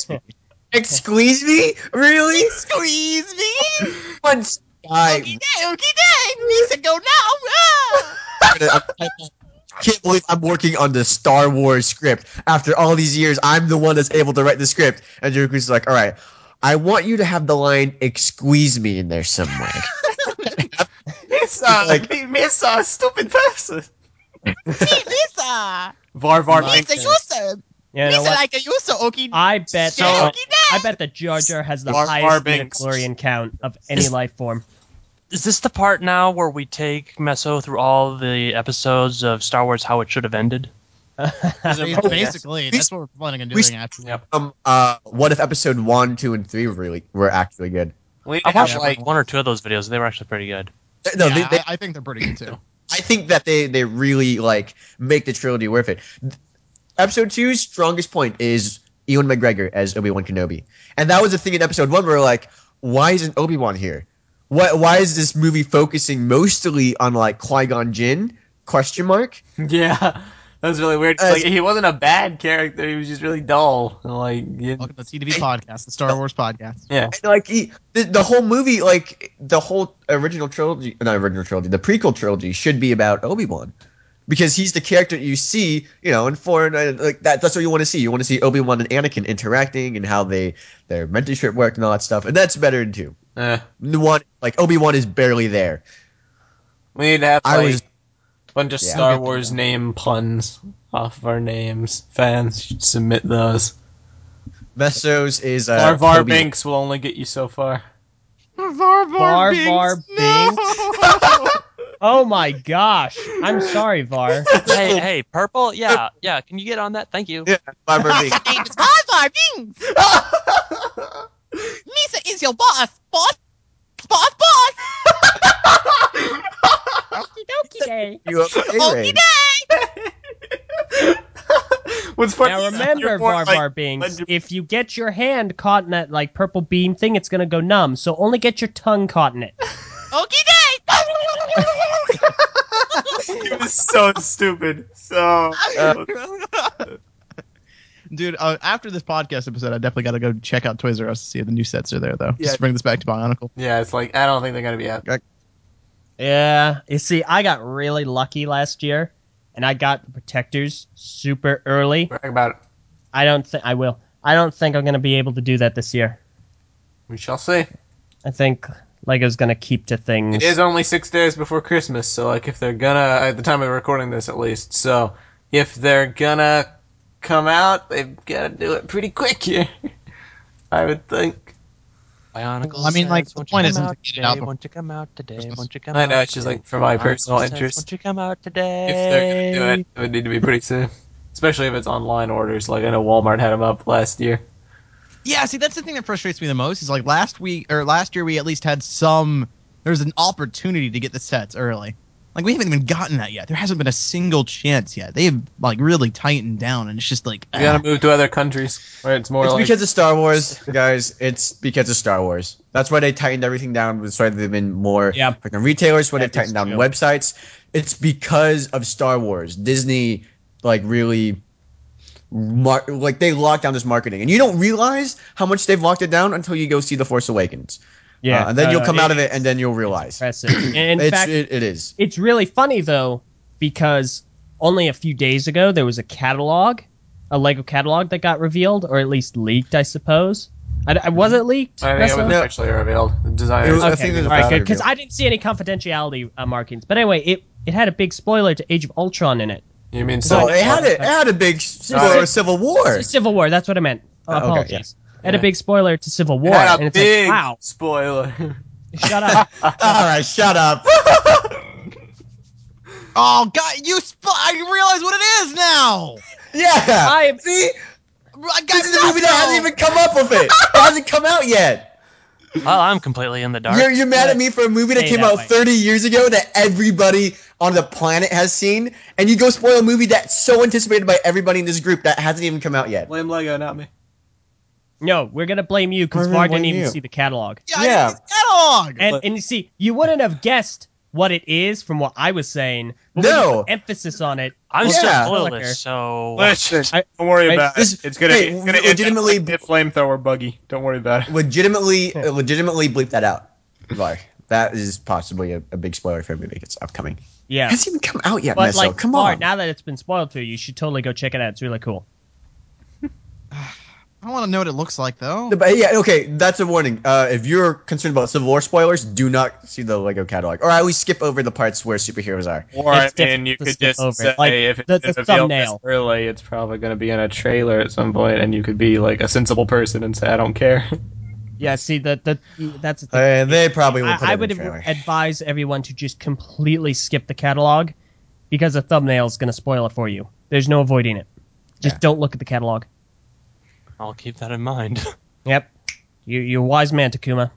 Squeeze me, really? Squeeze me. Once I Okay, there, okay, there. Mister go now. Ah. I can't believe I'm working on the Star Wars script after all these years. I'm the one that's able to write the script, and Jerry's like, "All right, I want you to have the line "squeeze me" in there somewhere." Miss, uh, Like- like, miss, uh, stupid person. Mister. Var Var Mister Binks. Mister. You know what? like a user. Okay. I bet. So- that, I bet that Jar Jar has the Bar- highest Bar Binks. midichlorian count of any life form. Is this the part now where we take Meso through all the episodes of Star Wars how it should have ended? Basically, that's what we're planning on We- doing after. Yep. um, uh, what if episode one, two, and three were really were actually good? We need I to have, watched like, like one or two of those videos. They were actually pretty good. No, yeah, they, they, I, I think they're pretty good too. I think that they they really like make the trilogy worth it. Episode two's strongest point is Ewan McGregor as Obi-Wan Kenobi, and that was the thing in episode one where we're like, why isn't Obi-Wan here? Why why is this movie focusing mostly on like Qui-Gon Jinn? Question mark. yeah, that's really weird. Uh, Like, he wasn't a bad character. He was just really dull. Like, you- Welcome to the T D V podcast, the Star Wars podcast. yeah. And, like he, the, the whole movie, like the whole original trilogy, not original trilogy, the prequel trilogy should be about Obi-Wan, because he's the character you see, you know, in foreign, uh, like that. That's what you want to see. You want to see Obi-Wan and Anakin interacting and how they their mentorship worked and all that stuff, and that's better in two. Eh. The one like Obi-Wan is barely there. We need to have, I like, was- a bunch of Yeah. Star We'll get Wars them. name puns off of our names. Fans should submit those. Mesos is uh, Var Var Toby- Binks will only get you so far. Var Var Var Binks. Var No! Oh my gosh. I'm sorry, Var. Hey, hey, purple. Yeah, yeah. Can you get on that? Thank you. Yeah, Barbara Binks. It's Var Binks. Misa is your boss. Boss. Boss. Boss. Okie dokie day. You up to Okie day. What's funny? Now is remember, you're more Var like Var Binks, legend- if you get your hand caught in that like purple beam thing, it's gonna go numb. So only get your tongue caught in it. Okie day. It was so stupid. So. Dude, uh, after this podcast episode, I definitely got to go check out Toys R Us to see if the new sets are there, though. Yeah. Just to bring this back to Bionicle. Yeah, it's like I don't think they're gonna be out. Yeah, you see, I got really lucky last year, and I got the protectors super early. Brag about it. I don't think I will. I don't think I'm gonna be able to do that this year. We shall see. I think Lego's gonna keep to things. It is only six days before Christmas, so like if they're gonna, at the time of recording this at least, so if they're gonna come out, they've gotta do it pretty quick here. I would think. Bionicle. Well, I mean, says, like, the "Won't you point come isn't out to get it today? out before Won't you come out today? Christmas. Won't you come I out know, it's just today? like for my Bionicle personal says, interest. Won't you come out today? If they're gonna do it, it would need to be pretty soon. Especially if it's online orders, like I know Walmart had them up last year. Yeah, see, that's the thing that frustrates me the most. Is like last week or last year, we at least had some. There's an opportunity to get the sets early. Like we haven't even gotten that yet. There hasn't been a single chance yet. They've like really tightened down, and it's just like We ah. gotta move to other countries where it's more It's like. because of Star Wars, guys. It's because of Star Wars. That's why they tightened everything down. That's why they've been more Yeah. like on retailers. Why they That is tightened down true. websites. It's because of Star Wars. Disney like really, mar- like they locked down this marketing, and you don't realize how much they've locked it down until you go see The Force Awakens. Yeah, Uh, and then no, you'll no, come out of it, it's and then you'll realize. impressive. In It's, fact, it, it is. it's really funny though because only a few days ago there was a catalog, a Lego catalog that got revealed, or at least leaked, I suppose. I, I was it leaked? I think it Nessa? was No. actually revealed. The designers. It was- I Okay, think there's a all right, powder good. Because reveal. I didn't see any confidentiality uh, markings. But anyway, it it had a big spoiler to Age of Ultron in it. You mean So so? it had a, it had a big Civil, Alright. Civil War. Civil War. That's what I meant. Oh, Uh, okay, apologies. It had a Yeah. big spoiler to Civil War, Had a and it's big like, wow, spoiler. shut up. All right, shut up. oh god, you! Sp- I realize what it is now. Yeah. I- See, I got this is a movie that hasn't even come up with it. It hasn't come out yet. Well, I'm completely in the dark. You're, you're mad at me for a movie that Stay came that out way. thirty years ago that everybody on the planet has seen, and you go spoil a movie that's so anticipated by everybody in this group that hasn't even come out yet. Blame Lego, not me. No, we're gonna blame you because We're gonna Var didn't blame even you. see the catalog. Yeah, Yeah. I need the catalog. And and you see, you wouldn't have guessed what it is from what I was saying. But when you No. put emphasis on it. I'm Yeah. still Spoiler. spoilers, so Listen, I- don't worry I- about this- it. It's gonna, hey, it's gonna legitimately- end up like a flamethrower buggy. Don't worry about it. Legitimately, legitimately bleep that out. Like, that is possibly a, a big spoiler for a movie that's upcoming. Yeah. It hasn't even come out yet, But Meso. like, Come Var, on. now that it's been spoiled for you, you should totally go check it out. It's really cool. I want to know what it looks like though. But yeah, okay, that's a warning. Uh, if you're concerned about Civil War spoilers, do not see the Lego catalog, or at least skip over the parts where superheroes are. Or It's I mean, difficult you to could skip just over say it. Like, if it's the- been the revealed this thumbnail. early, it's probably going to be in a trailer at some point, and you could be like a sensible person and say, "I don't care." Yeah, see, the, the, that's the thing. Uh, they probably will put I, I it in would the trailer. advise everyone to just completely skip the catalog because the thumbnail is going to spoil it for you. There's no avoiding it. Just Yeah. don't look at the catalog. I'll keep that in mind. Yep. You, you're a wise man, Takuma.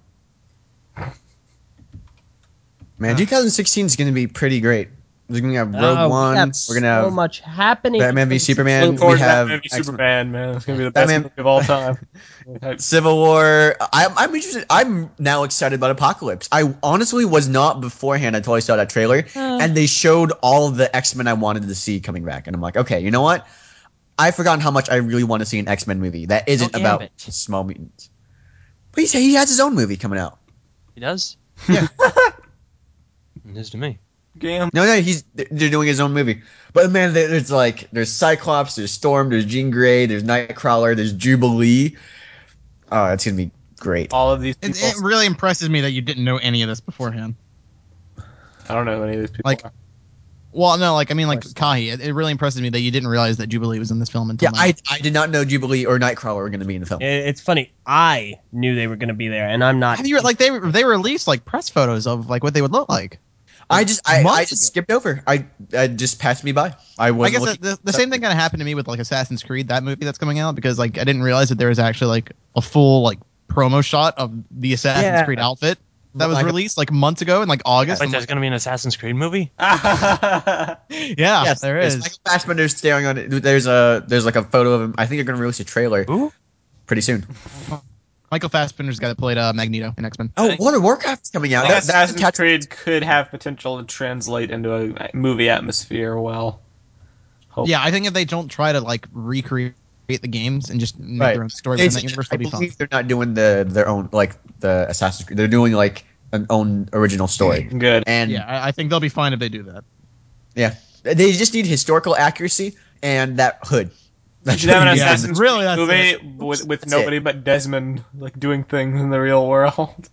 Man, twenty sixteen is going to be pretty great. We're going to have Rogue Oh, One. we have We're going to so have much happening. Batman v in Superman. Look forward we to have Batman v X-Men. Superman, man. It's going to be the best Batman- movie of all time. Civil War. I'm, I'm interested. I'm now excited about Apocalypse. I honestly was not beforehand until I saw that trailer, and they showed all of the X Men I wanted to see coming back, and I'm like, okay, you know what? I've forgotten how much I really want to see an X Men movie that isn't Oh, about Gambit. small mutants. But he's, he has his own movie coming out. He does? Yeah. It is to me. Gam. No, no, he's they're doing his own movie. But man, there- there's like there's Cyclops, there's Storm, there's Jean Grey, there's Nightcrawler, there's Jubilee. Oh, it's gonna be great. All of these It, people. it really impresses me that you didn't know any of this beforehand. I don't know who any of these people Like- are. Well, no, like I mean, like course. Kahi, it, it really impresses me that you didn't realize that Jubilee was in this film until Yeah, now. I I did not know Jubilee or Nightcrawler were going to be in the film. It- It's funny. I knew they were going to be there, and I'm not. Have you like they they released like press photos of like what they would look like? I just I, Months I just ago. skipped over. I I just passed me by. I I wasn't guess looking. the, the same thing kind of happened to me with like Assassin's Creed, that movie that's coming out, because like I didn't realize that there was actually like a full like promo shot of the Assassin's Yeah. Creed outfit that was Like a- released like months ago in like August. Wait, I'm there's like, going to be an Assassin's Creed movie? yeah, Yes, there yes, is. Michael Fassbender's staring on it. There's a there's like a photo of him. I think they're going to release a trailer Who? pretty soon. Michael Fassbender's guy that played uh, Magneto in X Men. Oh, World of Warcraft's coming out. I think That- that's Assassin's attached- Creed could have potential to translate into a movie atmosphere well. Hope. Yeah, I think if they don't try to like recreate the games and just make Right. their own story They within that just- universe, I they'll be fun. believe they're not doing the their own like the Assassin's Creed. They're doing like an own original story. Good. And Yeah, I, I think they'll be fine if they do that. yeah, they just need historical accuracy and that hood. You That's should have an what you need. Yeah, Assassin's really, Creed that's movie with, with That's nobody but Desmond like doing things in the real world.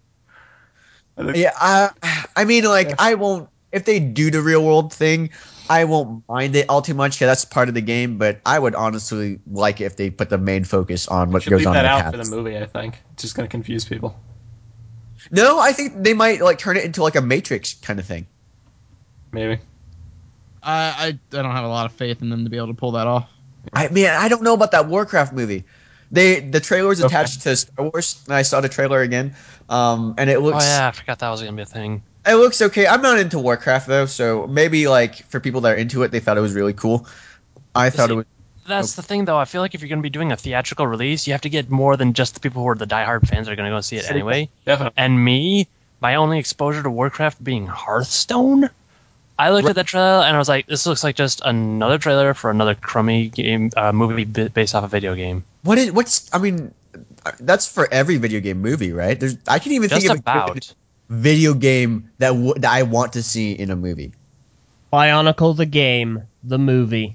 I think- Yeah, I, I mean, like, I won't. If they do the real world thing, I won't mind it all too much because that's part of the game. But I would honestly like it if they put the main focus on what should goes leave on that in the out past. for the movie. I think it's just going to confuse people. No, I think they might like turn it into like a Matrix kind of thing. Maybe. I, I I don't have a lot of faith in them to be able to pull that off. I mean, I don't know about that Warcraft movie. They the trailer was Okay. attached to Star Wars, and I saw the trailer again. Um, and it Oh, looks yeah, I forgot that was going to be a thing. it looks okay. I'm not into Warcraft though, so maybe like for people that are into it, they thought it was really cool. I thought see, it was. That's the thing, though. I feel like if you're going to be doing a theatrical release, you have to get more than just the people who are the diehard fans that are going to go see it anyway. Definitely. And me, my only exposure to Warcraft being Hearthstone, I looked at that trailer and I was like, this looks like just another trailer for another crummy game uh, movie bi- based off a video game. What is what's? I mean, that's for every video game movie, right? There's I can even Just think of a about. video game that w- that I want to see in a movie. Bionicle the game, the movie.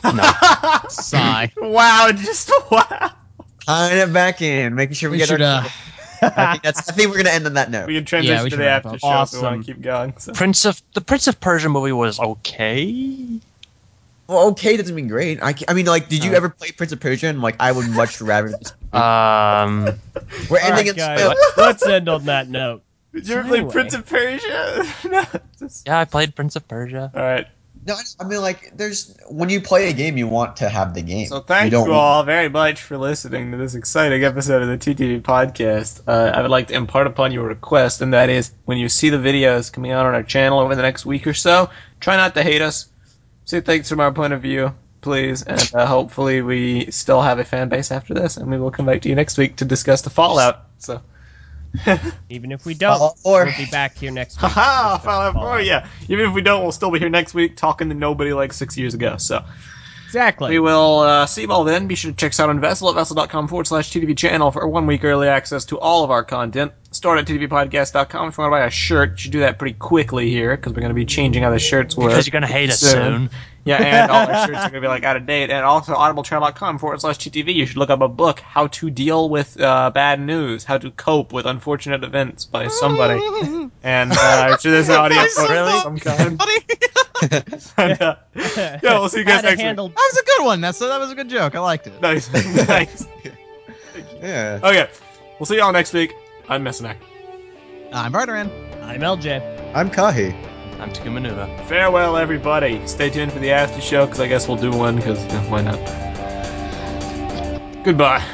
Sigh. Wow, just wow. Tying it back in, making sure we, We get should, our. uh, I think that's. I think we're gonna end on that note. We can transition Yeah, we to should the wrap after up. show if we Awesome. want to keep going. So. Prince of the Prince of Persia movie was okay. Well, okay doesn't mean great. I, ca- I mean, like, did you Uh. ever play Prince of Persia? And like, I would much rather. Just, Um, we're All ending right, it. guys, let's end on that note. Did you ever So play anyway. Prince of Persia? No, just- yeah, I played Prince of Persia. All right. No, I mean, like, there's when you play a game, you want to have the game. So thank you, don't all very much for listening to this exciting episode of the T T V podcast. Uh, I would like to impart upon you a request, and that is when you see the videos coming out on our channel over the next week or so, try not to hate us. Say things from our point of view, please, and uh, hopefully we still have a fan base after this, and we will come back to you next week to discuss the Fallout. So. Even if we don't, Fallout four. we'll be back here next week. Haha, to discuss Fallout four, Fallout. yeah. Even if we don't, we'll still be here next week talking to nobody like six years ago. So Exactly. we will uh, see you all then. Be sure to check us out on Vessel at vessel.com forward slash TTV channel for one week early access to all of our content. Start at T T V podcast dot com if you want to buy a shirt. You should do that pretty quickly here because we're going to be changing how the shirts work. Because you're gonna hate us soon. Yeah, and all our shirts are going to be like out of date. And also audibletrial.com forward slash TTV. You should look up a book, How to Deal with uh, Bad News, How to Cope with Unfortunate Events by somebody. And uh, I'm sure there's an audio book of some kind. And, uh, yeah, we'll see you guys How to next handle That was a good one. That's that was a good joke. I liked it. week. Nice. Nice. Yeah. Okay, we'll see y'all next week. I'm Messinak. I'm Barteran. I'm L J. I'm Kahi. I'm Takuma Nuva. Farewell, everybody. Stay tuned for the after show, because I guess we'll do one, because why not? Goodbye.